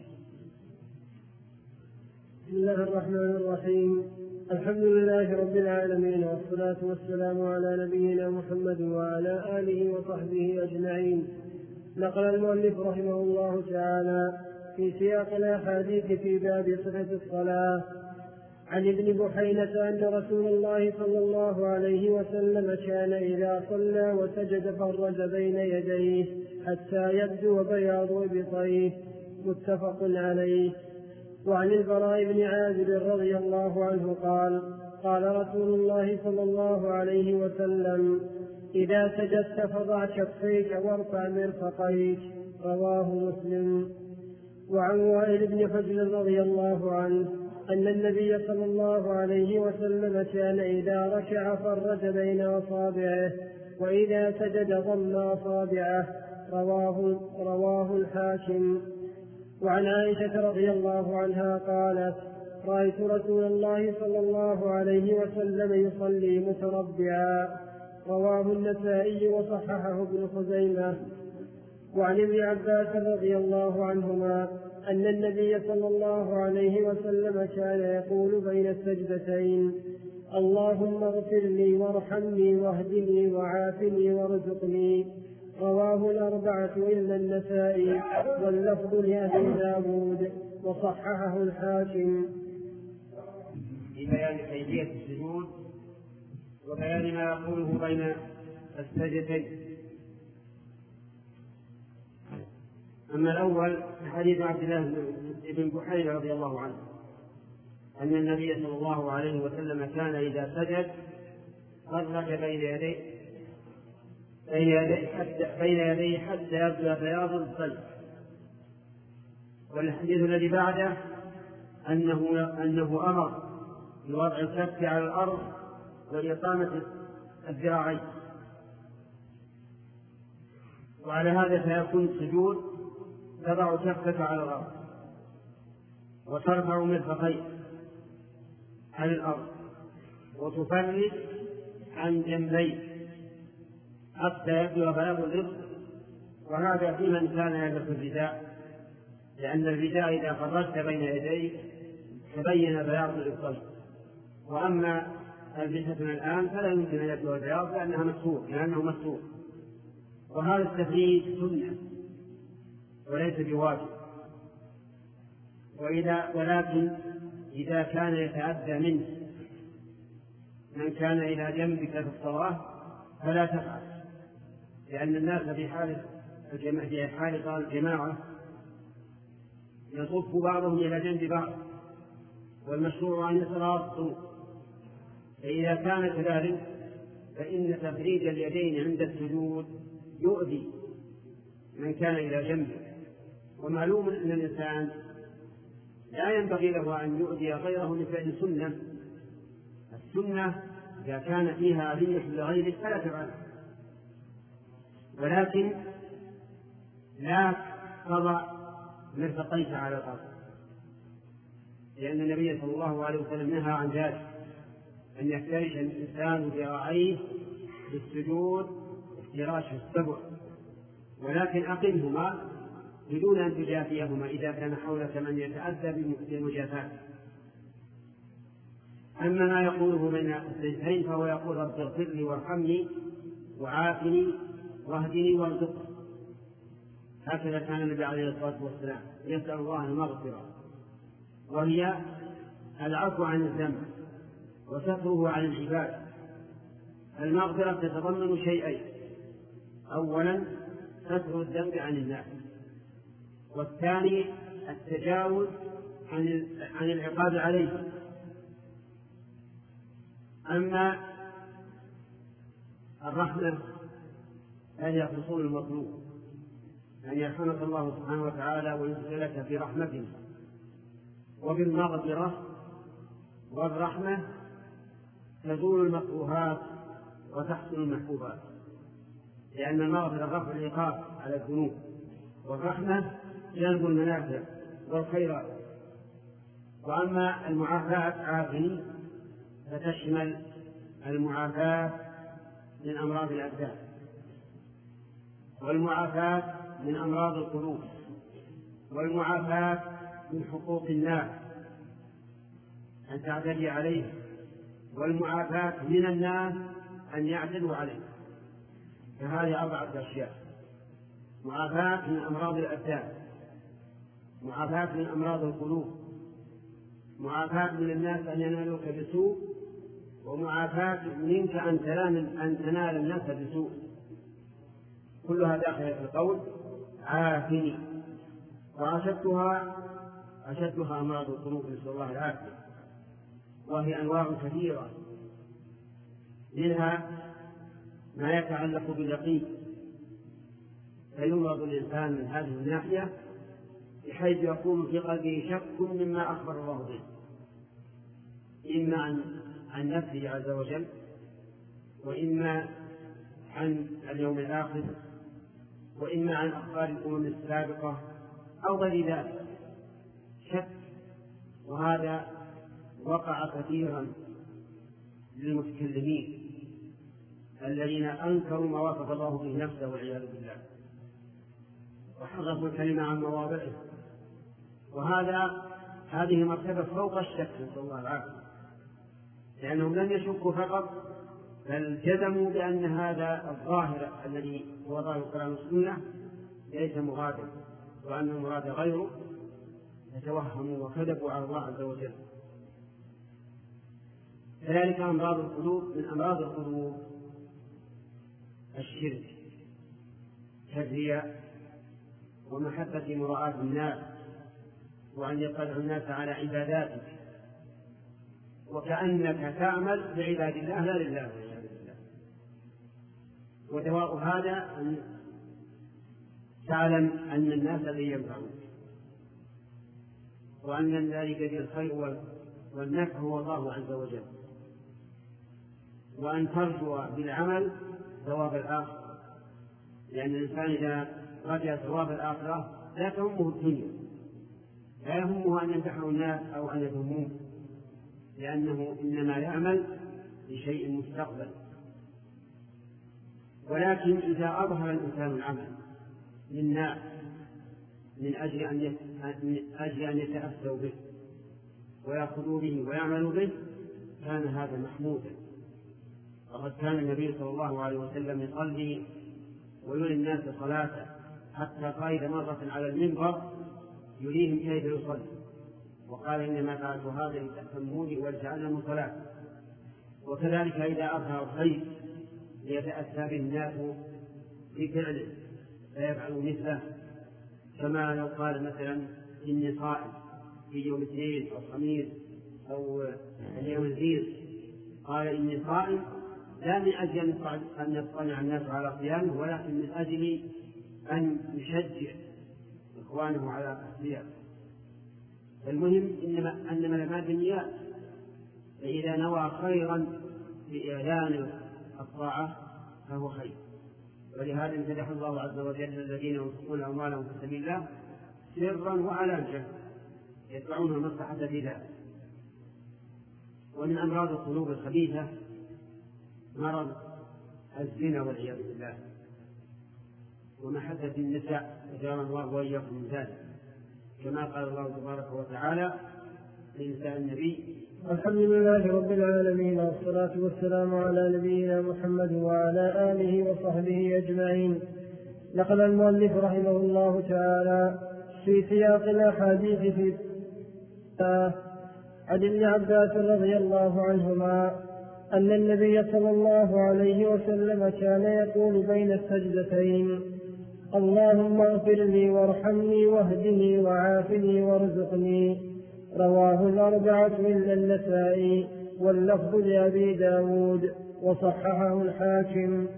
بسم الله الرحمن الرحيم. الحمد لله رب العالمين، والصلاة والسلام على نبينا محمد وعلى آله وصحبه أجمعين. نقل المؤلف رحمه الله تعالى في سياق الأحاديث في باب صفة الصلاة عن ابن بحينة أن رسول الله صلى الله عليه وسلم كان إذا صلى وسجد فرج بين يديه حتى يبدو بياض إبطيه، متفق عليه. وعن البراء بن عازب رضي الله عنه قال: قال رسول الله صلى الله عليه وسلم: إذا سجدت فضع كفيك وارفع مرفقيك، رواه مسلم. وعن وائل بن حجر رضي الله عنه أن النبي صلى الله عليه وسلم كان إذا ركع فرج بين أصابعه، وإذا سجد ضم أصابعه، رواه الحاكم. وعن عائشة رضي الله عنها قالت: رأيت رسول الله صلى الله عليه وسلم يصلي متربعا، رواه النسائي وصححه ابن خزيمة. وعن ابن عباس رضي الله عنهما أن النبي صلى الله عليه وسلم كان يقول بين السجدتين: اللهم اغفر لي وارحمني واهدني وعافني وارزقني، رواه الأربعة إلا النسائي، واللفظ لأبي داود، وصححه الحاكم. في بيان كيفية السجود وبيان ما يقوله بين السجدتين. أما الأول حديث عبد الله بن بحيرة رضي الله عنه أن النبي صلى الله عليه وسلم كان إذا سجد فرج بين يديه حتى يبدو بياض الصلب. والحديث الذي بعده أنه أمر بوضع الكف على الأرض وإقامة الذراعين، وعلى هذا فيكون السجود تضع كفك على الأرض وترفع مرفقيك عن الأرض وتفرج عن جنبيك حتى يبدو بياض الرزق، وهذا في من كان يلبس الرداء، لأن الرداء إذا فرجت بين يديه تبين بياض الإبطين. وأما ألبستنا الآن فلا يمكن أن يبدو البياض لأنه مستور، وهذا التفريج سنة وليس بواجب. ولكن إذا كان يتأذى منه من كان إلى جنبك في الصلاة فلا تفعل، لأن الناس في حال الجماعة يصف بعضهم إلى جنب بعض، والمشروع أن يتراصوا، فإذا كان كذلك فإن تفريج اليدين عند السجود يؤذي من كان إلى جنبه. ومعلوم أن الإنسان لا ينبغي له أن يؤذي غيره لفعل سنة. السنة إذا كان فيها أذية لغيره فلا تفعل، ولكن لا تضع مرفقيك على الأرض، لأن النبي صلى الله عليه وسلم نهى عن ذلك، أن يفترش الإنسان ذراعيه بالسجود افتراش السبع، ولكن أقمهما بدون أن تجافيهما إذا كان حولك من يتأذى بالمجافاة. أما ما يقوله بين السجدتين فهو يقول: رب اغفر لي وارحمني وعافني واهدني وارزقني. هكذا كان النبي عليه الصلاة والسلام يسأل الله المغفرة، وهي العفو عن الذنب وستره عن العباد. المغفرة تتضمن شيئين: أولا ستر الذنب عن الناس، والثاني التجاوز عن العقاب عليه. أما الرحمة فهي حصول المطلوب، أن يرحمك الله سبحانه وتعالى ويدخلك في رحمته. وبالمغفرة والرحمة تزول المكروهات وتحصل المحبوبات، لأن المغفرة رفع العقاب على الذنوب، والرحمة جلب المنافع والخيرات. وأما المعافاة عافني فتشمل المعافاة من أمراض الأبدان، والمعافاة من أمراض القلوب، والمعافاة من حقوق الناس أن تعتدي عليه، والمعافاة من الناس أن يعتدوا عليه. فهذه 4 أشياء: معافاة من أمراض الأبدان، معافاة من أمراض القلوب، معافاة من الناس أن ينالوك بسوء، ومعافاة منك أن تنال الناس بسوء. كلها داخلة في القول عافني. وأشدها أمراض القلوب، نسأل الله العافية، وهي أنواع كثيرة، منها ما يتعلق باليقين، فيمرض الإنسان من هذه الناحية بحيث يكون في قلبه شك مما أخبر الله به، إما عن نفسه عز وجل، وإما عن اليوم الآخر، وإما عن أخبار الأمم السابقة أو غير ذلك، شك. وهذا وقع كثيرا للمتكلمين الذين أنكروا ما وصف الله به نفسه والعياذ بالله، وحرفوا الكلمة عن مواضعه. هذه مرتبة فوق الشك، نسأل الله العافية، لأنهم لم يشكوا فقط، بل جزموا بأن هذا الظاهر الذي هو ظاهر القرآن والسنة ليس مرادا، وأن المراد غيره، فتوهموا وكذبوا على الله عز وجل. كذلك أمراض القلوب، من أمراض القلوب الشرك كالرياء ومحبة مراءة الناس، وأن يطلع الناس على عباداتك وكأنك تعمل لعباد الله لا لله والعياذ بالله. ودواء هذا أن تعلم أن الناس لن ينفعوك، وأن الذي بيده الخير والنفع هو الله عز وجل، وأن ترجو بالعمل ثواب الآخرة، لأن الإنسان إذا رجع ثواب الآخرة لا تهمه الدنيا، لا يهمه أن ينفعه الناس أو أن يذموه، لأنه إنما يعمل لشيء مستقبل. ولكن إذا أظهر الإنسان العمل للناس من أجل أن يتأسوا به ويأخذوا به ويعملوا به، كان هذا محمودا. وقد كان النبي صلى الله عليه وسلم يصلي ويري الناس صلاته، حتى قائد مرة على المنبر يريهم كيف يصلي، وقال إنما فعلت هذا لتأتموني ولتعلموا صلاة. وكذلك إذا أظهر الخير ليتأسى به الناس بفعله فيفعلوا مثله، كما لو قال مثلا إني صائم في يوم الاثنين أو الخميس أو اليوم البيض، قال إني صائم لا من أجل أن يطلع الناس على صيامه، ولكن من أجل أن يشجع إخوانه على الصيام. المهم أنما لما بالنيات، فإذا نوى خيرا بإعلان الطاعة فهو خير. ولهذا امتدح الله عز وجل الذين ينفقون أموالهم في سبيل الله سرا وعلانية يدفعون المصلحة في ذلك. ومن أمراض القلوب الخبيثة مرض الزنا والعياذ بالله ومحبة النساء، أجارنا الله وإياكم من ذلك، كما قال الله تبارك وتعالى لنساء النبي: الحمد لله رب العالمين، والصلاة والسلام على نبينا محمد وعلى آله وصحبه أجمعين. نقل المؤلف رحمه الله تعالى في سياق الأحاديث في عن ابن عباس رضي الله عنهما أن النبي صلى الله عليه وسلم كان يقول بين السجدتين: اللهم اغفر لي وارحمني واهدني وعافني وارزقني. رواه الأربعة إلا النسائي، واللفظ لأبي داود، وصححه الحاكم.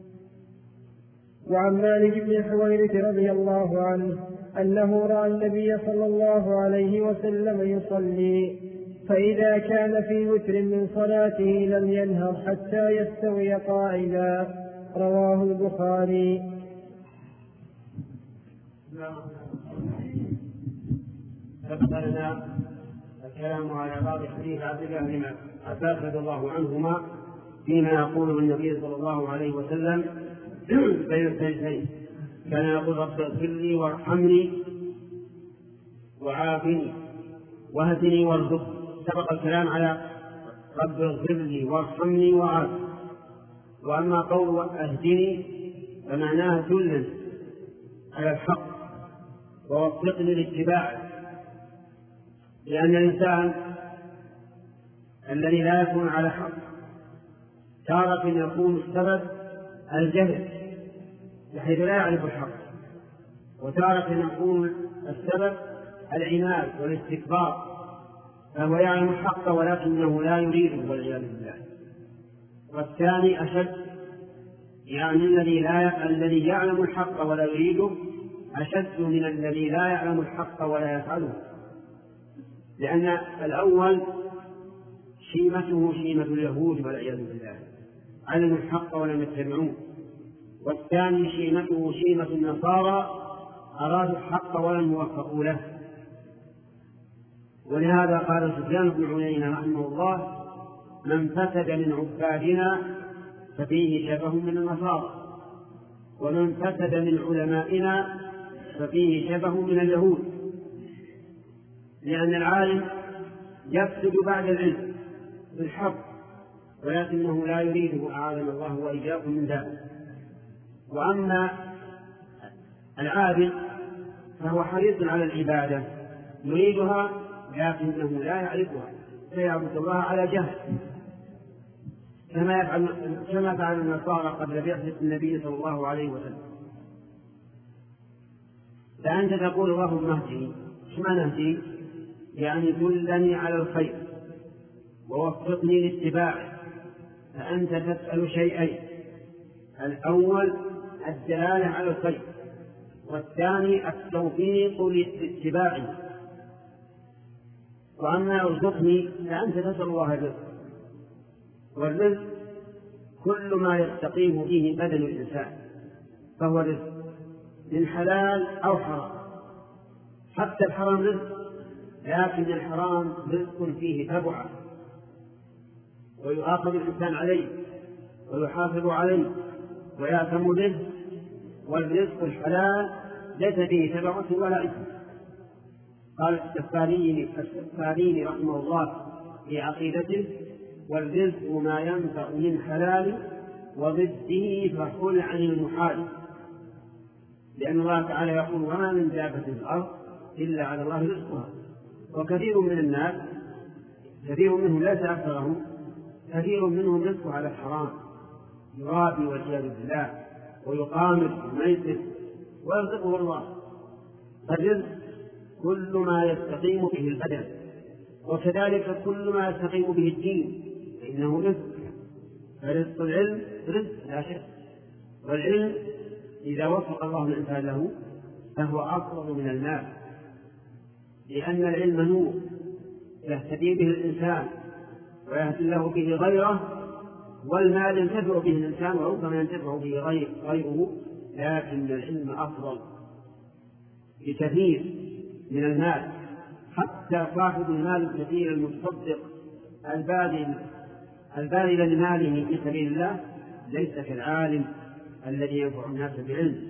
وعن مالك بن الحويرث رضي الله عنه أنه رأى النبي صلى الله عليه وسلم يصلي، فإذا كان في وتر من صلاته لم ينهض حتى يستوي قائلا. رواه البخاري. سبق لنا الكلام على بعض حديث عبد الله بن عباس رضي الله عنهما فيما يقوله النبي صلى الله عليه وسلم بين السجدتين. كان يقول رب اغفر لي وارحمني وعافني واهدني وارزقني. سبق الكلام على رب اغفر لي وارحمني وعافني. واما قول اهدني فمعناها دلني على الحق ووفقني لاتباعه، لأن الإنسان الذي لا يكون على حق تارة يكون السبب الجهل بحيث لا يعرف الحق، وتارة يكون السبب العناد والاستكبار فهو يعلم الحق ولكنه لا يريده والعياذ بالله. والثاني أشد، يعني الذي يعلم الحق ولا يريده أشد من الذي لا يعلم الحق ولا يفعله، لأن الأول شيمته شيمة اليهود والعياذ بالله، علموا الحق ولم يتبعوه. والثاني شيمته شيمة النصارى، أرادوا الحق ولم يوفقوا له. ولهذا قال سفيان بن عيينة رحمه الله: من فسد من عبادنا ففيه شبه من النصارى، ومن فسد من علمائنا ففيه شبه من اليهود. لأن العالم يفسد بعد العلم بالحق ولكنه لا يريده، أعاذنا الله وإياكم من ذلك. وأما العابد فهو حريص على العبادة يريدها لكنه لا يعرفها، فيعبد الله على جهل كما فعل النصارى قبل بعثة النبي صلى الله عليه وسلم. فأنت تقول اللهم اهدني، ما نهدي؟ يعني دلني على الخير ووفقني لاتباعه. فأنت تسأل شيئين: الأول الدلالة على الخير، والثاني التوفيق لاتباعه. وأما ارزقني فأنت تسأل الله الرزق، والرزق كل ما يستقيم به بدن الإنسان فهو رزق، من حلال أو حرام. حتى الحرام رزق، لكن الحرام رزق فيه تبعة ويؤاخذ الإنسان عليه ويحافظ عليه ويأثم به. والرزق الحلال ليس فيه تبعة ولا إثم. قال السفاريني رحمه الله في عقيدته: والرزق ما ينفع من حلال وضده فحل عن المحال. لأن الله تعالى يقول: وما من دابة في الأرض إلا على الله رزقها. وكثير من الناس، كثير منهم ليس أكثرهم، كثير منهم رزقه على الحرام، يرابي والعياذ بالله ويقامر ويميسر ويرزقه الله. فالرزق كل ما يستقيم به البدن، وكذلك كل ما يستقيم به الدين فإنه رزق. فرزق العلم رزق لا شك، والعلم إذا وفق الله الإنسان له فهو أفضل من المال، لأن العلم نور يهتدي به الإنسان ويهدي الله به غيره، والمال ينتفع به الإنسان وربما ينتفع به غيره، لكن العلم أفضل بكثير من المال. حتى صاحب المال الكثير المتصدق الباذل لماله في سبيل الله ليس كالعالم الذي ينفع الناس بعلم.